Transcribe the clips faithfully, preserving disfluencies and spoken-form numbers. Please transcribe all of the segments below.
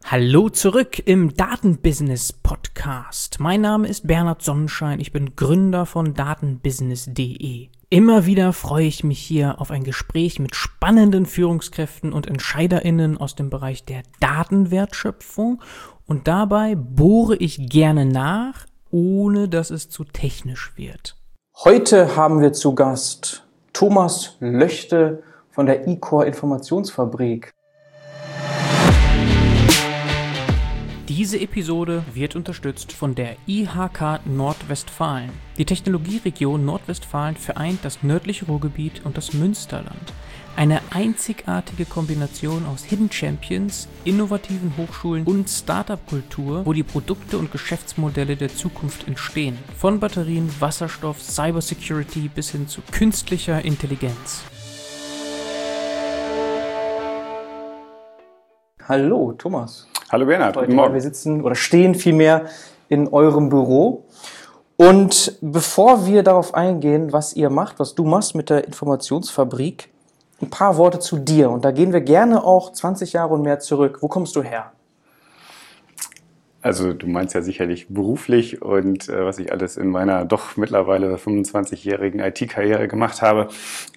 Hallo zurück im Datenbusiness-Podcast. Mein Name ist Bernhard Sonnenschein, ich bin Gründer von datenbusiness punkt de. Immer wieder freue ich mich hier auf ein Gespräch mit spannenden Führungskräften und EntscheiderInnen aus dem Bereich der Datenwertschöpfung und dabei bohre ich gerne nach, ohne dass es zu technisch wird. Heute haben wir zu Gast Thomas Löchte von der eCore Informationsfabrik. Diese Episode wird unterstützt von der I H K Nordwestfalen. Die Technologieregion Nordwestfalen vereint das nördliche Ruhrgebiet und das Münsterland. Eine einzigartige Kombination aus Hidden Champions, innovativen Hochschulen und Startup-Kultur, wo die Produkte und Geschäftsmodelle der Zukunft entstehen. Von Batterien, Wasserstoff, Cybersecurity bis hin zu künstlicher Intelligenz. Hallo Thomas. Hallo Bernhard, Heute, guten Morgen. Wir sitzen oder stehen vielmehr in eurem Büro. Und bevor wir darauf eingehen, was ihr macht, was du machst mit der Informationsfabrik, ein paar Worte zu dir. Und da gehen wir gerne auch zwanzig Jahre und mehr zurück. Wo kommst du her? Also du meinst ja sicherlich beruflich und äh, was ich alles in meiner doch mittlerweile fünfundzwanzigjährigen I T-Karriere gemacht habe.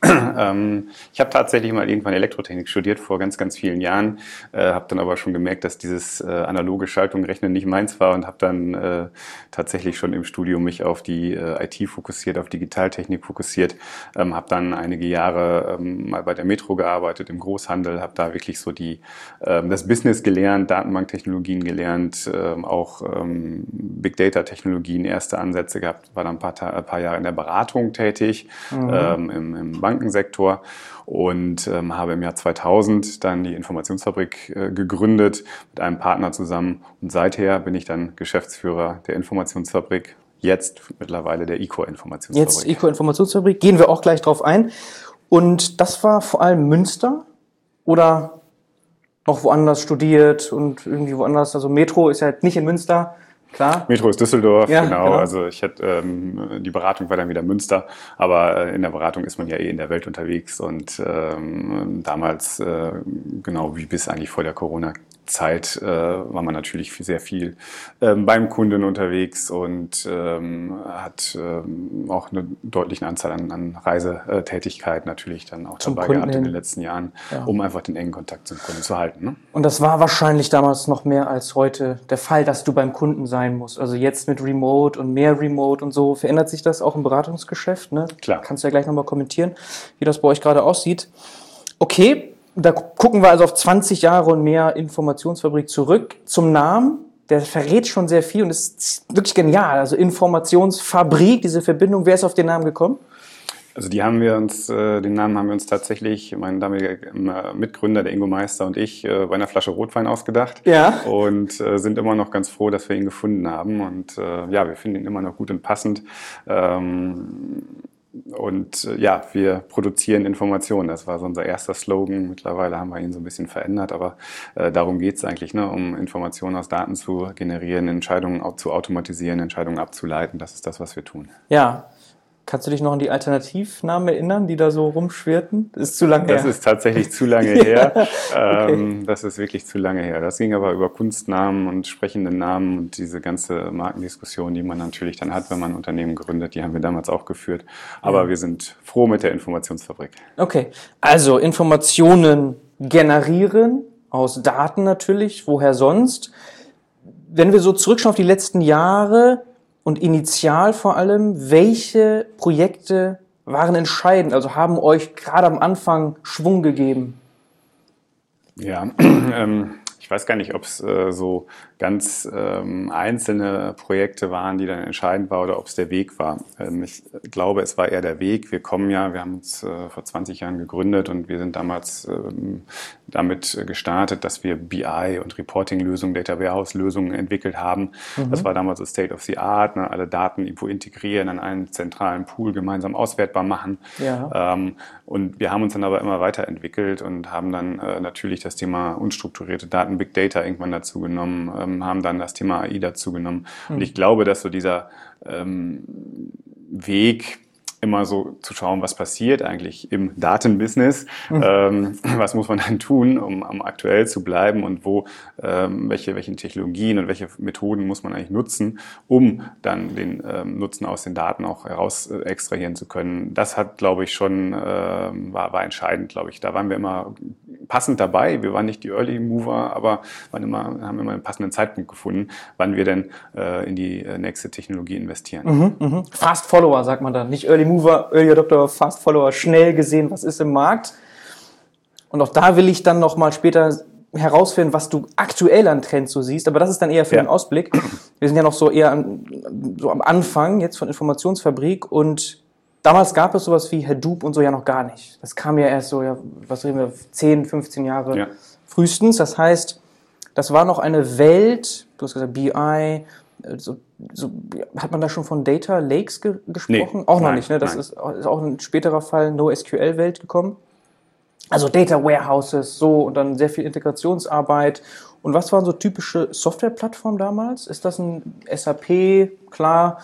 ähm, ich habe tatsächlich mal irgendwann Elektrotechnik studiert vor ganz, ganz vielen Jahren, äh, habe dann aber schon gemerkt, dass dieses äh, analoge Schaltung Rechnen nicht meins war und habe dann äh, tatsächlich schon im Studium mich auf die äh, I T fokussiert, auf Digitaltechnik fokussiert, ähm, habe dann einige Jahre ähm, mal bei der Metro gearbeitet, im Großhandel, habe da wirklich so die äh, das Business gelernt, Datenbanktechnologien gelernt, äh, auch ähm, Big Data Technologien, erste Ansätze gehabt, war dann ein paar, Ta- ein paar Jahre in der Beratung tätig, mhm. ähm, im, im Bankensektor und ähm, habe im Jahr zweitausend dann die Informationsfabrik äh, gegründet mit einem Partner zusammen und seither bin ich dann Geschäftsführer der Informationsfabrik, jetzt mittlerweile der eCore Informationsfabrik. Jetzt eCore Informationsfabrik, gehen wir auch gleich drauf ein. Und das war vor allem Münster oder noch woanders studiert und irgendwie woanders, also Metro ist ja nicht in Münster, klar. Metro ist Düsseldorf, ja, genau. genau. Also ich hätte ähm, die Beratung war dann wieder Münster, aber äh, in der Beratung ist man ja eh in der Welt unterwegs und ähm, damals, äh, genau wie bis eigentlich vor der Corona-Zeit, äh, war man natürlich sehr viel ähm, beim Kunden unterwegs und ähm, hat ähm, auch eine deutliche Anzahl an, an Reisetätigkeit natürlich dann auch Zum dabei Kunden gehabt in hin. den letzten Jahren, ja. um einfach den engen Kontakt zum Kunden zu halten. Ne? Und das war wahrscheinlich damals noch mehr als heute der Fall, dass du beim Kunden sein musst. Also jetzt mit Remote und mehr Remote und so. Verändert sich das auch im Beratungsgeschäft? Ne? Klar. Kannst du ja gleich nochmal kommentieren, wie das bei euch gerade aussieht. Okay, da gucken wir also auf zwanzig Jahre und mehr Informationsfabrik zurück. Zum Namen, der verrät schon sehr viel und ist wirklich genial. Also Informationsfabrik, diese Verbindung. Wer ist auf den Namen gekommen? Also die haben wir uns, äh, den Namen haben wir uns tatsächlich, mein damaliger äh, Mitgründer, der Ingo Meister und ich, äh, bei einer Flasche Rotwein ausgedacht. Ja. Und äh, sind immer noch ganz froh, dass wir ihn gefunden haben. Und äh, ja, wir finden ihn immer noch gut und passend. Ähm, und äh, ja, wir produzieren Informationen. Das war so unser erster Slogan. Mittlerweile haben wir ihn so ein bisschen verändert, aber äh, darum geht es eigentlich, ne, um Informationen aus Daten zu generieren, Entscheidungen zu automatisieren, Entscheidungen abzuleiten. Das ist das, was wir tun. Ja. Kannst du dich noch an die Alternativnamen erinnern, die da so rumschwirrten? Das ist zu lange her. Das ist tatsächlich zu lange her. Okay. ähm, das ist wirklich zu lange her. Das ging aber über Kunstnamen und sprechende Namen und diese ganze Markendiskussion, die man natürlich dann hat, wenn man ein Unternehmen gründet, die haben wir damals auch geführt. Aber ja. Wir sind froh mit der Informationsfabrik. Okay, also Informationen generieren, aus Daten natürlich, woher sonst? Wenn wir so zurückschauen auf die letzten Jahre, und initial vor allem, welche Projekte waren entscheidend, also haben euch gerade am Anfang Schwung gegeben? Ja, ähm, ich weiß gar nicht, ob es äh, so ganz ähm, einzelne Projekte waren, die dann entscheidend waren oder ob es der Weg war. Ähm, ich glaube, es war eher der Weg. Wir kommen ja, wir haben uns äh, vor zwanzig Jahren gegründet und wir sind damals ähm, damit gestartet, dass wir B I und Reporting-Lösungen, Data Warehouse-Lösungen entwickelt haben. Mhm. Das war damals das State of the Art, ne? Alle Daten irgendwo integrieren, an einen zentralen Pool gemeinsam auswertbar machen. Ja. Ähm, und wir haben uns dann aber immer weiterentwickelt und haben dann äh, natürlich das Thema unstrukturierte Daten, Big Data irgendwann dazu genommen, ähm, haben dann das Thema A I dazu genommen. Mhm. Und ich glaube, dass so dieser ähm, Weg immer so zu schauen, was passiert eigentlich im Datenbusiness, mhm. ähm, was muss man dann tun, um, um aktuell zu bleiben und wo, ähm, welche, welche Technologien und welche Methoden muss man eigentlich nutzen, um dann den ähm, Nutzen aus den Daten auch heraus äh, extrahieren zu können. Das hat, glaube ich, schon, äh, war, war entscheidend, glaube ich. Da waren wir immer passend dabei. Wir waren nicht die Early Mover, aber waren immer, haben immer einen passenden Zeitpunkt gefunden, wann wir denn äh, in die äh, nächste Technologie investieren. Mhm, mh. Fast Follower, sagt man dann. Nicht Early Mover, Early Adopter, Fast Follower, schnell gesehen, was ist im Markt. Und auch da will ich dann nochmal später herausfinden, was du aktuell an Trends so siehst. Aber das ist dann eher für ja. den Ausblick. Wir sind ja noch so eher an, so am Anfang jetzt von Informationsfabrik und damals gab es sowas wie Hadoop und so ja noch gar nicht. Das kam ja erst so, ja, was reden wir, zehn, fünfzehn Jahre ja. frühestens. Das heißt, das war noch eine Welt, du hast gesagt B I, so, so, hat man da schon von Data Lakes ge- gesprochen? Nee, auch noch nein, nicht, ne? Das ist, ist auch ein späterer Fall, NoSQL-Welt gekommen. Also Data Warehouses, so, und dann sehr viel Integrationsarbeit. Und was waren so typische Softwareplattformen damals? Ist das ein S A P? Klar.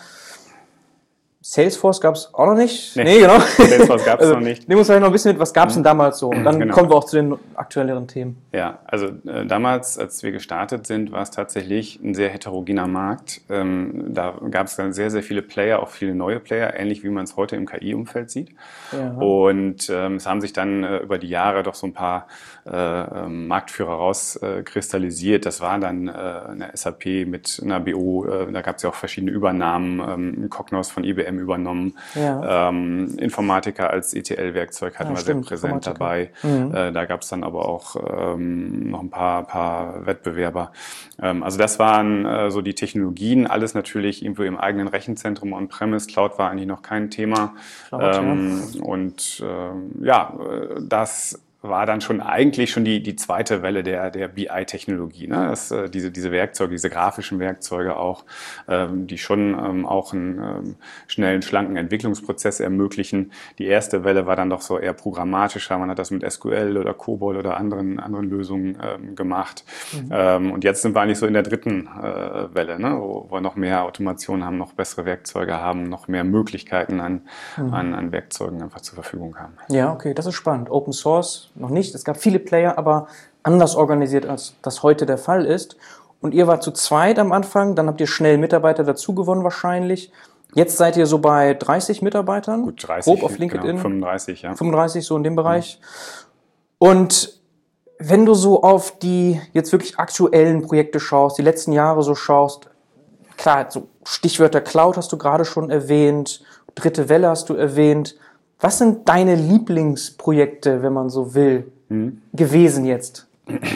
Salesforce gab es auch noch nicht. Nee, nee genau. Salesforce gab es also, noch nicht. Nehmen wir uns vielleicht noch ein bisschen mit, was gab es denn damals so? Und dann genau. kommen wir auch zu den aktuelleren Themen. Ja, also äh, damals, als wir gestartet sind, war es tatsächlich ein sehr heterogener Markt. Ähm, da gab es dann sehr, sehr viele Player, auch viele neue Player, ähnlich wie man es heute im K I-Umfeld sieht. Ja. Und ähm, es haben sich dann äh, über die Jahre doch so ein paar äh, Marktführer rauskristallisiert. Äh, das war dann äh, eine S A P mit einer B O, äh, da gab es ja auch verschiedene Übernahmen, ähm, Cognos von I B M übernommen. Ja. Ähm, Informatica als E T L-Werkzeug hatten ja, wir stimmt, sehr präsent dabei. Mhm. Äh, da gab es dann aber auch ähm, noch ein paar, paar Wettbewerber. Ähm, also das waren äh, so die Technologien, alles natürlich irgendwo im eigenen Rechenzentrum on-premise. Cloud war eigentlich noch kein Thema. Cloud, ähm, ja. Und äh, ja, das war dann schon eigentlich schon die, die zweite Welle der, der B I-Technologie. Ne? Das, äh, diese, diese Werkzeuge, diese grafischen Werkzeuge auch, ähm, die schon ähm, auch einen ähm, schnellen, schlanken Entwicklungsprozess ermöglichen. Die erste Welle war dann doch so eher programmatischer. Man hat das mit S Q L oder COBOL oder anderen, anderen Lösungen ähm, gemacht. Mhm. Ähm, und jetzt sind wir eigentlich so in der dritten äh, Welle, ne? wo, wo wir noch mehr Automation haben, noch bessere Werkzeuge haben, noch mehr Möglichkeiten an, mhm. an, an Werkzeugen einfach zur Verfügung haben. Ja, okay, das ist spannend. Open Source noch nicht. Es gab viele Player, aber anders organisiert, als das heute der Fall ist. Und ihr wart zu zweit am Anfang, dann habt ihr schnell Mitarbeiter dazu gewonnen wahrscheinlich. Jetzt seid ihr so bei dreißig Mitarbeitern. Gut, dreißig. Grob auf LinkedIn. Genau, fünfunddreißig, ja. fünfunddreißig, so in dem Bereich. Mhm. Und wenn du so auf die jetzt wirklich aktuellen Projekte schaust, die letzten Jahre so schaust, klar, so Stichwörter Cloud hast du gerade schon erwähnt, dritte Welle hast du erwähnt. Was sind deine Lieblingsprojekte, wenn man so will, hm. gewesen jetzt?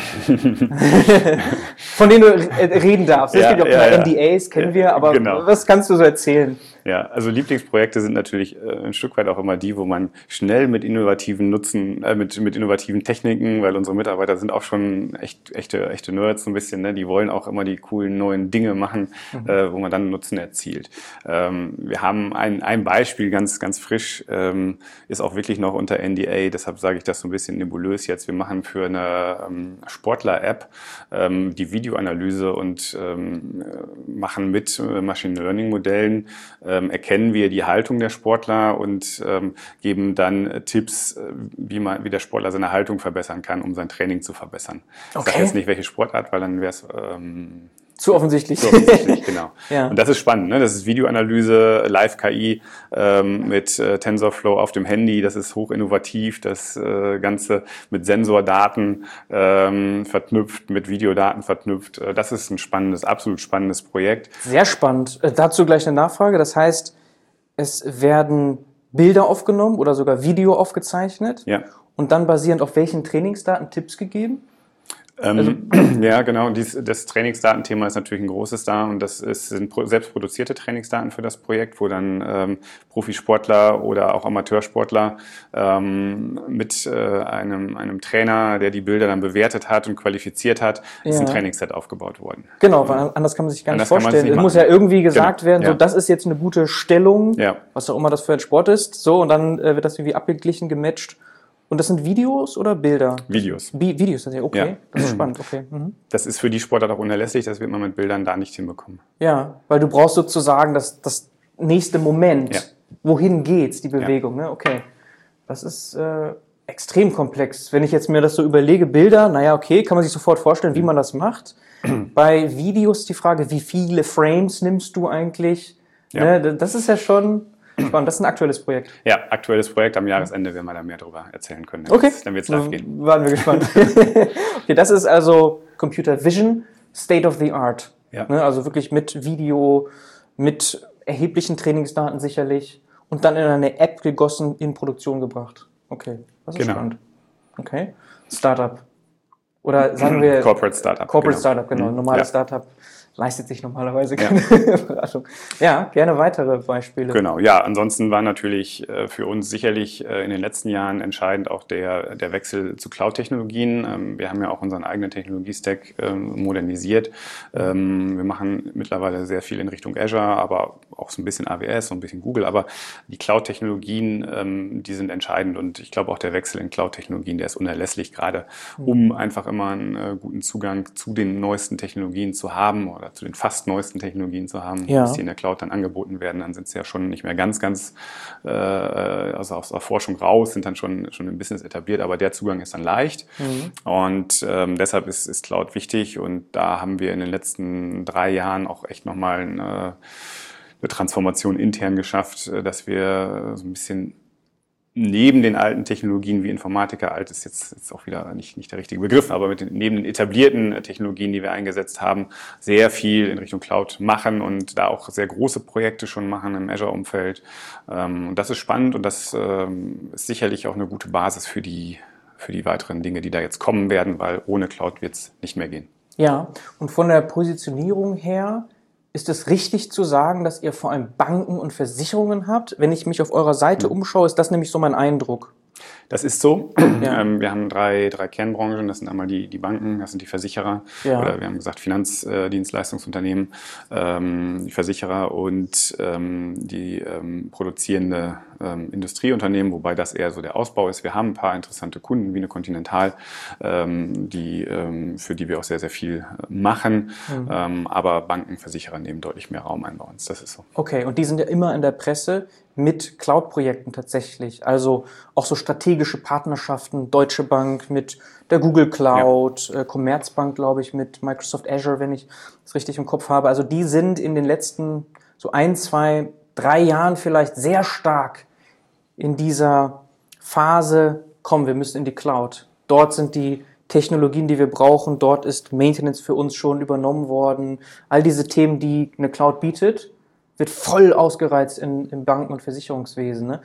Von denen du reden darfst. Es ja, gibt ja auch ja, N D As, kennen ja, wir, aber genau. Was kannst du so erzählen? Ja, also Lieblingsprojekte sind natürlich äh, ein Stück weit auch immer die, wo man schnell mit innovativen Nutzen, äh, mit mit innovativen Techniken, weil unsere Mitarbeiter sind auch schon echt echte echte Nerds so ein bisschen, ne? Die wollen auch immer die coolen neuen Dinge machen, mhm. äh, wo man dann Nutzen erzielt. Ähm, wir haben ein ein Beispiel ganz ganz frisch, ähm, ist auch wirklich noch unter N D A, deshalb sage ich das so ein bisschen nebulös jetzt. Wir machen für eine ähm, Sportler-App ähm, die Videoanalyse und ähm, machen mit äh, Machine Learning Modellen Ähm, erkennen wir die Haltung der Sportler und ähm, geben dann äh, Tipps, äh, wie man, wie der Sportler seine Haltung verbessern kann, um sein Training zu verbessern. Okay. Ich sage jetzt nicht, welche Sportart, weil dann wäre es ähm, zu offensichtlich. Zu offensichtlich, genau. Ja. Und das ist spannend, ne? Das ist Videoanalyse, Live-K I ähm, mit äh, TensorFlow auf dem Handy. Das ist hoch innovativ. Das äh, Ganze mit Sensordaten ähm, verknüpft, mit Videodaten verknüpft. Äh, das ist ein spannendes, absolut spannendes Projekt. Sehr spannend. Äh, dazu gleich eine Nachfrage. Das heißt, es werden Bilder aufgenommen oder sogar Video aufgezeichnet. Ja. Und dann basierend auf welchen Trainingsdaten Tipps gegeben? Also, ja, genau. Dies, das Trainingsdatenthema ist natürlich ein großes da und das ist, sind selbst produzierte Trainingsdaten für das Projekt, wo dann ähm, Profisportler oder auch Amateursportler ähm, mit äh, einem, einem Trainer, der die Bilder dann bewertet hat und qualifiziert hat, ja. ist ein Trainingsset aufgebaut worden. Genau, weil anders kann man sich gar nicht vorstellen. Nicht es muss ja irgendwie gesagt genau. werden, so ja. das ist jetzt eine gute Stellung, ja. was auch immer das für ein Sport ist, so und dann äh, wird das irgendwie abgeglichen, gematcht. Und das sind Videos oder Bilder? Videos. Bi- Videos, das ist ja okay. Ja. Das ist spannend, okay. Mhm. Das ist für die Sportart auch unerlässlich, das wird man mit Bildern da nicht hinbekommen. Ja, weil du brauchst sozusagen das, das nächste Moment. Ja. wohin geht's, die Bewegung, ja. ne? Okay, das ist äh, extrem komplex. Wenn ich jetzt mir das so überlege, Bilder, naja, okay, kann man sich sofort vorstellen, wie man das macht. Bei Videos die Frage, wie viele Frames nimmst du eigentlich? Ja. Ne, das ist ja schon spannend. Das ist ein aktuelles Projekt. Ja, aktuelles Projekt. Am Jahresende werden wir da mehr darüber erzählen können. Okay. Dann wird es live gehen. Waren wir gespannt. Okay, das ist also Computer Vision, State of the Art. Ja. Ne, also wirklich mit Video, mit erheblichen Trainingsdaten sicherlich und dann in eine App gegossen, in Produktion gebracht. Okay, das ist genau. spannend. Okay. Startup. Oder sagen wir... Corporate Startup. Corporate genau. Startup, genau. Normales ja. Startup leistet sich normalerweise keine ja. Beratung. Ja, gerne weitere Beispiele. Genau, ja, ansonsten war natürlich äh, für uns sicherlich äh, in den letzten Jahren entscheidend auch der, der Wechsel zu Cloud-Technologien. Ähm, wir haben ja auch unseren eigenen Technologie-Stack ähm, modernisiert. Ähm, wir machen mittlerweile sehr viel in Richtung Azure, aber auch so ein bisschen A W S, so ein bisschen Google. Aber die Cloud-Technologien, ähm, die sind entscheidend und ich glaube auch der Wechsel in Cloud-Technologien, der ist unerlässlich, gerade um einfach immer einen äh, guten Zugang zu den neuesten Technologien zu haben oder zu den fast neuesten Technologien zu haben, ja. bis die in der Cloud dann angeboten werden, dann sind sie ja schon nicht mehr ganz, ganz äh, also aus der Forschung raus, sind dann schon, schon im Business etabliert, aber der Zugang ist dann leicht mhm. und ähm, deshalb ist, ist Cloud wichtig und da haben wir in den letzten drei Jahren auch echt nochmal eine, eine Transformation intern geschafft, dass wir so ein bisschen neben den alten Technologien wie Informatiker, alt ist jetzt, jetzt auch wieder nicht, nicht der richtige Begriff, aber mit den, neben den etablierten Technologien, die wir eingesetzt haben, sehr viel in Richtung Cloud machen und da auch sehr große Projekte schon machen im Azure-Umfeld. Und das ist spannend und das ist sicherlich auch eine gute Basis für die, für die weiteren Dinge, die da jetzt kommen werden, weil ohne Cloud wird es nicht mehr gehen. Ja, und von der Positionierung her, ist es richtig zu sagen, dass ihr vor allem Banken und Versicherungen habt? Wenn ich mich auf eurer Seite mhm. umschaue, ist das nämlich so mein Eindruck. Das ist so. Ja. Ähm, wir haben drei, drei Kernbranchen. Das sind einmal die, die Banken, das sind die Versicherer. Ja. Oder wir haben gesagt Finanzdienstleistungsunternehmen, ähm, die Versicherer und ähm, die ähm, produzierende ähm, Industrieunternehmen, wobei das eher so der Ausbau ist. Wir haben ein paar interessante Kunden wie eine Continental, ähm, die, ähm, für die wir auch sehr, sehr viel machen. Mhm. Ähm, aber Banken, Versicherer nehmen deutlich mehr Raum ein bei uns. Das ist so. Okay, und die sind ja immer in der Presse mit Cloud-Projekten tatsächlich. Also auch so strategische Partnerschaften, Deutsche Bank mit der Google Cloud, ja. äh, Commerzbank, glaube ich, mit Microsoft Azure, wenn ich das richtig im Kopf habe. Also die sind in den letzten so ein, zwei, drei Jahren vielleicht sehr stark in dieser Phase, komm, wir müssen in die Cloud. Dort sind die Technologien, die wir brauchen, dort ist Maintenance für uns schon übernommen worden. All diese Themen, die eine Cloud bietet, wird voll ausgereizt in, im Banken- und Versicherungswesen. Ne?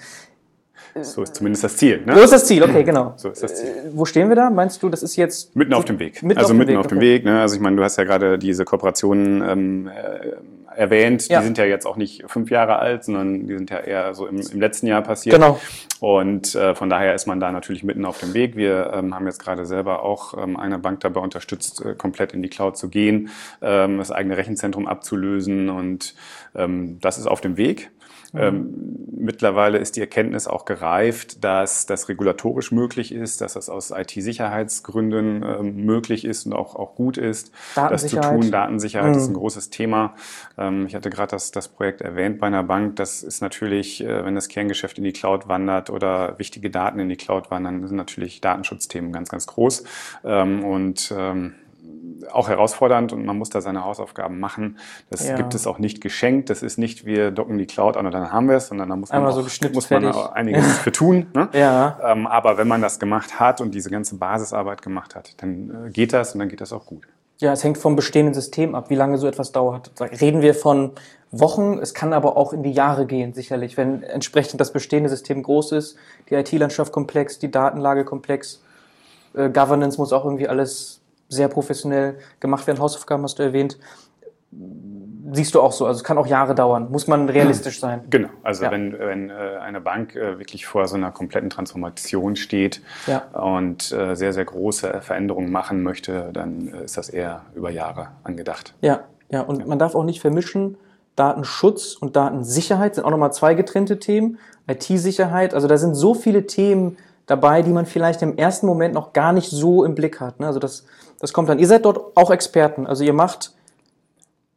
So ist zumindest das Ziel. Ne? So ist das Ziel, okay, genau. So ist das Ziel. Äh, wo stehen wir da? Meinst du, das ist jetzt... Mitten auf dem Weg. Mitten also auf mitten Weg, auf dem okay. Weg. Ne? Also ich meine, du hast ja gerade diese Kooperationen ähm, äh, erwähnt. Ja. Die sind ja jetzt auch nicht fünf Jahre alt, sondern die sind ja eher so im, im letzten Jahr passiert. Genau. Und äh, von daher ist man da natürlich mitten auf dem Weg. Wir ähm, haben jetzt gerade selber auch ähm, eine Bank dabei unterstützt, äh, komplett in die Cloud zu gehen, ähm, das eigene Rechenzentrum abzulösen und ähm, das ist auf dem Weg. Ähm, mittlerweile ist die Erkenntnis auch gereift, dass das regulatorisch möglich ist, dass das aus I T-Sicherheitsgründen ähm, möglich ist und auch, auch gut ist, das zu tun. Datensicherheit mhm. ist ein großes Thema. Ähm, ich hatte gerade das, das Projekt erwähnt bei einer Bank. Das ist natürlich, äh, wenn das Kerngeschäft in die Cloud wandert oder wichtige Daten in die Cloud wandern, sind natürlich Datenschutzthemen ganz, ganz groß. Ähm, und ähm, auch herausfordernd und man muss da seine Hausaufgaben machen. Das ja. gibt es auch nicht geschenkt. Das ist nicht, wir docken die Cloud an und dann haben wir es, sondern da muss man, auch, so muss man auch einiges für tun. Ne? Ja. Ähm, aber wenn man das gemacht hat und diese ganze Basisarbeit gemacht hat, dann äh, geht das und dann geht das auch gut. Ja, es hängt vom bestehenden System ab, wie lange so etwas dauert. Reden wir von Wochen, es kann aber auch in die Jahre gehen, sicherlich, wenn entsprechend das bestehende System groß ist, die I T-Landschaft komplex, die Datenlage komplex, äh, Governance muss auch irgendwie alles sehr professionell gemacht werden. Hausaufgaben hast du erwähnt. Siehst du auch so, also es kann auch Jahre dauern. Muss man realistisch sein. Genau, also ja. wenn, wenn äh, eine Bank äh, wirklich vor so einer kompletten Transformation steht ja. und äh, sehr, sehr große Veränderungen machen möchte, dann äh, ist das eher über Jahre angedacht. Ja, ja. Und ja. man darf auch nicht vermischen, Datenschutz und Datensicherheit sind auch nochmal zwei getrennte Themen. I T-Sicherheit, also da sind so viele Themen dabei, die man vielleicht im ersten Moment noch gar nicht so im Blick hat. Also das, das kommt dann. Ihr seid dort auch Experten, also ihr macht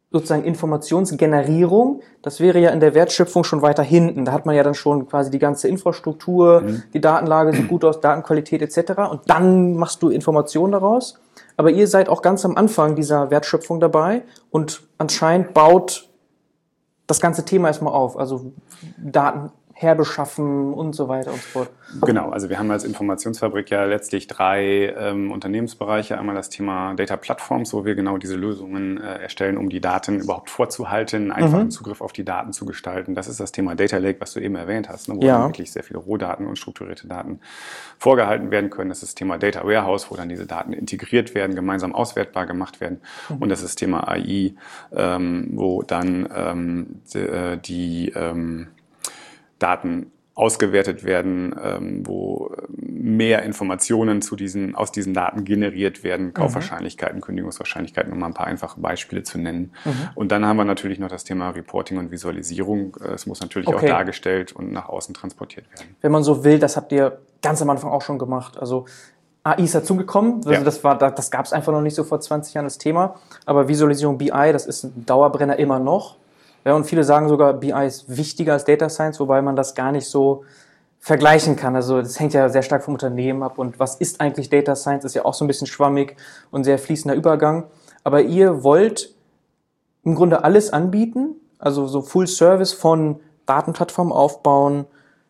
sozusagen Informationsgenerierung, das wäre ja in der Wertschöpfung schon weiter hinten. Da hat man ja dann schon quasi die ganze Infrastruktur, mhm. die Datenlage sieht gut aus, Datenqualität et cetera. Und dann machst du Informationen daraus. Aber ihr seid auch ganz am Anfang dieser Wertschöpfung dabei und anscheinend baut das ganze Thema erstmal auf. Also Daten herbeschaffen und so weiter und so fort. Genau, also wir haben als Informationsfabrik ja letztlich drei ähm, Unternehmensbereiche. Einmal das Thema Data Platforms, wo wir genau diese Lösungen äh, erstellen, um die Daten überhaupt vorzuhalten, einfachen mhm. Zugriff auf die Daten zu gestalten. Das ist das Thema Data Lake, was du eben erwähnt hast, ne, wo ja. dann wirklich sehr viele Rohdaten und strukturierte Daten vorgehalten werden können. Das ist das Thema Data Warehouse, wo dann diese Daten integriert werden, gemeinsam auswertbar gemacht werden. Mhm. Und das ist das Thema A I, ähm, wo dann ähm, die, die ähm, Daten ausgewertet werden, ähm, wo mehr Informationen zu diesen, aus diesen Daten generiert werden, Kaufwahrscheinlichkeiten, mhm. Kündigungswahrscheinlichkeiten, um mal ein paar einfache Beispiele zu nennen. Mhm. Und dann haben wir natürlich noch das Thema Reporting und Visualisierung. Es muss natürlich okay. auch dargestellt und nach außen transportiert werden. Wenn man so will, das habt ihr ganz am Anfang auch schon gemacht. Also A I ist dazugekommen, also ja. das war, das gab es einfach noch nicht so vor zwanzig Jahren das Thema. Aber Visualisierung B I, das ist ein Dauerbrenner immer noch. Ja, und viele sagen sogar, B I ist wichtiger als Data Science, wobei man das gar nicht so vergleichen kann. Also das hängt ja sehr stark vom Unternehmen ab. Und was ist eigentlich Data Science, ist ja auch so ein bisschen schwammig und sehr fließender Übergang. Aber ihr wollt im Grunde alles anbieten, also so Full Service von Datenplattformen aufbauen,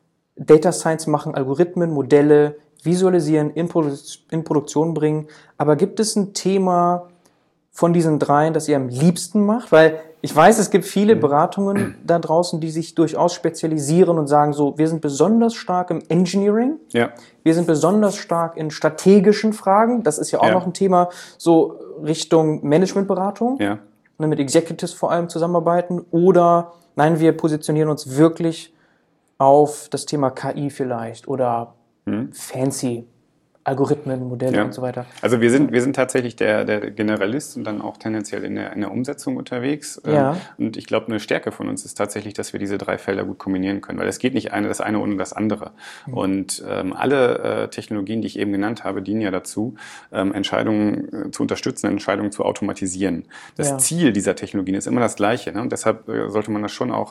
Data Science machen, Algorithmen, Modelle, visualisieren, in, Produ- in Produktion bringen. Aber gibt es ein Thema von diesen dreien, das ihr am liebsten macht? Weil ich weiß, es gibt viele Beratungen da draußen, die sich durchaus spezialisieren und sagen so, wir sind besonders stark im Engineering, ja. wir sind besonders stark in strategischen Fragen, das ist ja auch ja. noch ein Thema, so Richtung Managementberatung, ja. ne, mit Executives vor allem zusammenarbeiten, oder nein, wir positionieren uns wirklich auf das Thema K I vielleicht oder hm. fancy Algorithmen, Modelle ja. und so weiter. Also wir sind wir sind tatsächlich der der Generalist und dann auch tendenziell in der in der Umsetzung unterwegs. Ja. Und ich glaube, eine Stärke von uns ist tatsächlich, dass wir diese drei Felder gut kombinieren können, weil es geht nicht eine das eine ohne das andere. Mhm. Und ähm, alle äh, Technologien, die ich eben genannt habe, dienen ja dazu, ähm, Entscheidungen äh, zu unterstützen, Entscheidungen zu automatisieren. Das ja. Ziel dieser Technologien ist immer das Gleiche, ne? Und deshalb äh, sollte man das schon auch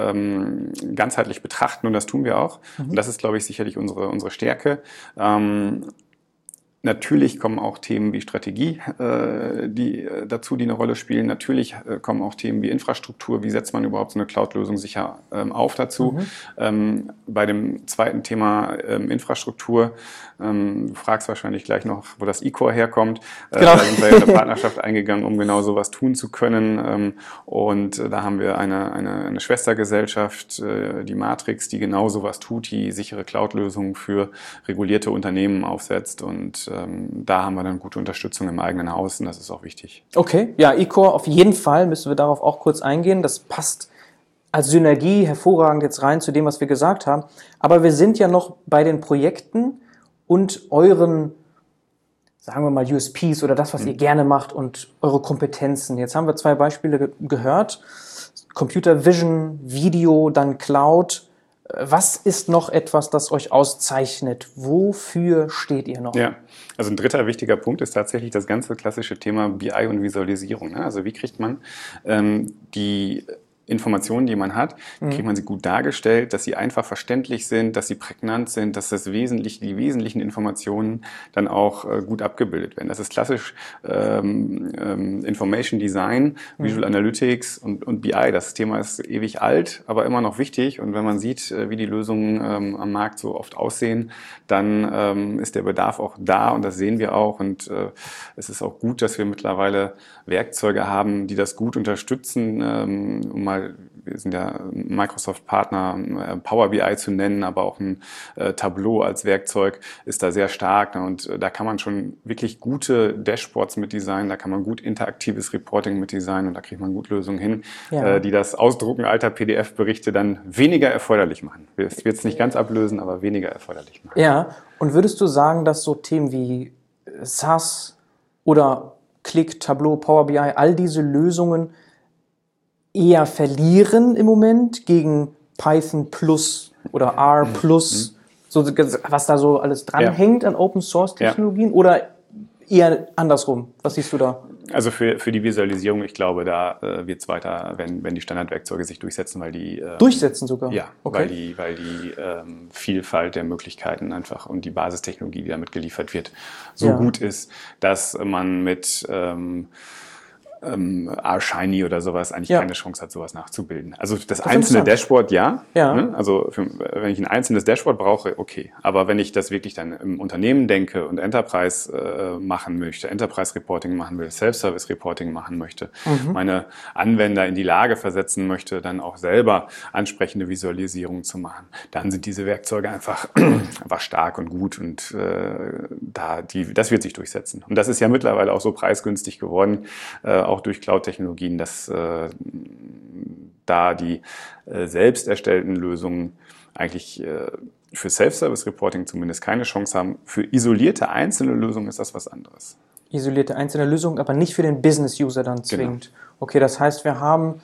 ähm, ganzheitlich betrachten, und das tun wir auch. Mhm. Und das ist, glaube ich, sicherlich unsere unsere Stärke. Ähm, Natürlich kommen auch Themen wie Strategie äh, die äh, dazu, die eine Rolle spielen. Natürlich äh, kommen auch Themen wie Infrastruktur. Wie setzt man überhaupt so eine Cloud-Lösung sicher ähm, auf dazu? Mhm. Ähm, bei dem zweiten Thema ähm, Infrastruktur, ähm, du fragst wahrscheinlich gleich noch, wo das eCore herkommt. Äh, genau. Da sind wir in eine Partnerschaft eingegangen, um genau sowas tun zu können. Ähm, und äh, da haben wir eine, eine, eine Schwestergesellschaft, äh, die Matrix, die genau sowas tut, die sichere Cloud-Lösungen für regulierte Unternehmen aufsetzt. Und da haben wir dann gute Unterstützung im eigenen Haus, und das ist auch wichtig. Okay, ja, eCore auf jeden Fall, müssen wir darauf auch kurz eingehen. Das passt als Synergie hervorragend jetzt rein zu dem, was wir gesagt haben. Aber wir sind ja noch bei den Projekten und euren, sagen wir mal, U S Ps oder das, was mhm. ihr gerne macht und eure Kompetenzen. Jetzt haben wir zwei Beispiele ge- gehört. Computer Vision, Video, dann Cloud. Was ist noch etwas, das euch auszeichnet? Wofür steht ihr noch? Ja, also ein dritter wichtiger Punkt ist tatsächlich das ganze klassische Thema B I und Visualisierung. Also wie kriegt man ähm, die Informationen, die man hat, mhm. kriegt man sie gut dargestellt, dass sie einfach verständlich sind, dass sie prägnant sind, dass das Wesentliche, die wesentlichen Informationen dann auch äh, gut abgebildet werden. Das ist klassisch ähm, ähm, Information Design, mhm. Visual Analytics und, und B I. Das Thema ist ewig alt, aber immer noch wichtig. Und wenn man sieht, äh, wie die Lösungen ähm, am Markt so oft aussehen, dann ähm, ist der Bedarf auch da, und das sehen wir auch. Und äh, es ist auch gut, dass wir mittlerweile Werkzeuge haben, die das gut unterstützen, ähm, um mal wir sind ja Microsoft-Partner, Power B I zu nennen, aber auch ein äh, Tableau als Werkzeug ist da sehr stark. Ne? Und äh, da kann man schon wirklich gute Dashboards mit designen, da kann man gut interaktives Reporting mit designen, und da kriegt man gut Lösungen hin, ja. äh, die das Ausdrucken alter P D F-Berichte dann weniger erforderlich machen. Es wird es nicht ganz ablösen, aber weniger erforderlich machen. Ja, und würdest du sagen, dass so Themen wie S A S oder Qlik, Tableau, Power B I, all diese Lösungen eher verlieren im Moment gegen Python Plus oder R Plus, mhm. so, was da so alles dranhängt ja. an Open Source Technologien, ja. oder eher andersrum? Was siehst du da? Also für, für die Visualisierung, ich glaube, da äh, wird es weiter, wenn, wenn die Standardwerkzeuge sich durchsetzen, weil die... Ähm, durchsetzen sogar? Ja, okay. weil die, weil die ähm, Vielfalt der Möglichkeiten einfach und die Basistechnologie, die damit geliefert wird, so ja. gut ist, dass man mit... Ähm, Ähm, R-Shiny oder sowas eigentlich ja. keine Chance hat, sowas nachzubilden. Also das, das einzelne Dashboard, ja. ja. Ne? Also für, wenn ich ein einzelnes Dashboard brauche, okay. Aber wenn ich das wirklich dann im Unternehmen denke und Enterprise äh, machen möchte, Enterprise Reporting machen will, Self-Service Reporting machen möchte, mhm. meine Anwender in die Lage versetzen möchte, dann auch selber ansprechende Visualisierungen zu machen, dann sind diese Werkzeuge einfach, einfach stark und gut und äh, da die, das wird sich durchsetzen. Und das ist ja mittlerweile auch so preisgünstig geworden, äh, auch durch Cloud-Technologien, dass äh, da die äh, selbst erstellten Lösungen eigentlich äh, für Self-Service-Reporting zumindest keine Chance haben. Für isolierte einzelne Lösungen ist das was anderes. Isolierte einzelne Lösungen, aber nicht für den Business-User dann zwingend. Genau. Okay, das heißt, wir haben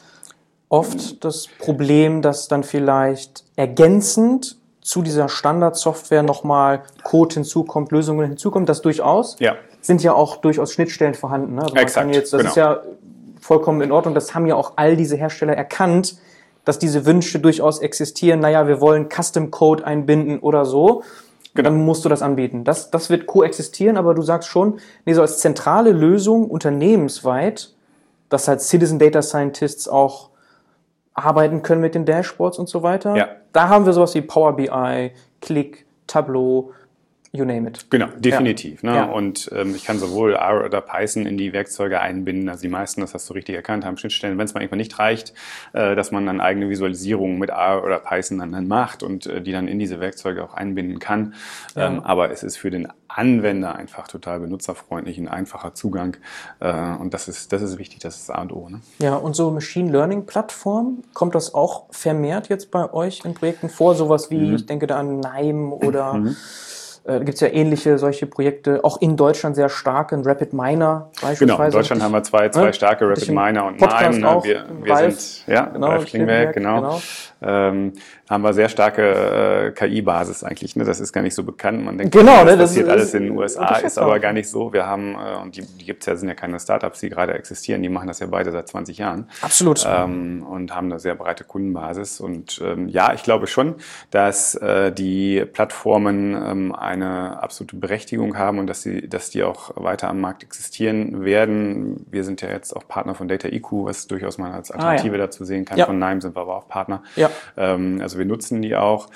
oft das Problem, dass dann vielleicht ergänzend zu dieser Standardsoftware nochmal Code hinzukommt, Lösungen hinzukommen, das durchaus. Ja. Sind ja auch durchaus Schnittstellen vorhanden. Ne? Also man Exakt, kann jetzt, das genau. ist ja vollkommen in Ordnung. Das haben ja auch all diese Hersteller erkannt, dass diese Wünsche durchaus existieren. Naja, wir wollen Custom Code einbinden oder so. Genau. Dann musst du das anbieten. Das, das wird koexistieren, aber du sagst schon, nee, so als zentrale Lösung unternehmensweit, dass halt Citizen Data Scientists auch arbeiten können mit den Dashboards und so weiter. Ja. Da haben wir sowas wie Power B I, Qlik, Tableau, you name it. Genau, definitiv. Ja. Ne? Ja. Und ähm, ich kann sowohl R oder Python in die Werkzeuge einbinden, also die meisten, das hast du richtig erkannt, haben Schnittstellen. Wenn es mal irgendwann nicht reicht, äh, dass man dann eigene Visualisierungen mit R oder Python dann, dann macht und äh, die dann in diese Werkzeuge auch einbinden kann. Ja. Ähm, aber es ist für den Anwender einfach total benutzerfreundlich, ein einfacher Zugang. Äh, und das ist, das ist wichtig, das ist A und O. Ne? Ja, und so Machine Learning Plattformen, kommt das auch vermehrt jetzt bei euch in Projekten vor? Sowas wie, mhm. ich denke da an Nime oder... Mhm. Da gibt es ja ähnliche solche Projekte, auch in Deutschland sehr starke, ein Rapid Miner beispielsweise. Genau, in Deutschland haben wir zwei, zwei starke Rapid Miner und Nime. Ne? Wir, wir Ralf, sind, ja, genau, Ralf Klingberg, genau. genau. Ähm, haben wir sehr starke äh, K I-Basis eigentlich. Ne? Das ist gar nicht so bekannt. Man denkt, genau, das ne, passiert das alles in den U S A, ist aber gar nicht so. Wir haben, äh, und die, die gibt's ja, sind ja keine Startups, die gerade existieren, die machen das ja beide seit zwanzig Jahren. Absolut. Ähm, und haben eine sehr breite Kundenbasis. Und ähm, ja, ich glaube schon, dass äh, die Plattformen ähm, eine absolute Berechtigung haben und dass sie, dass die auch weiter am Markt existieren werden. Wir sind ja jetzt auch Partner von Dataiku, was durchaus mal als Alternative ah, ja. dazu sehen kann. Ja. Von Nime sind wir aber auch Partner. Ja. Ähm, also wir nutzen die auch.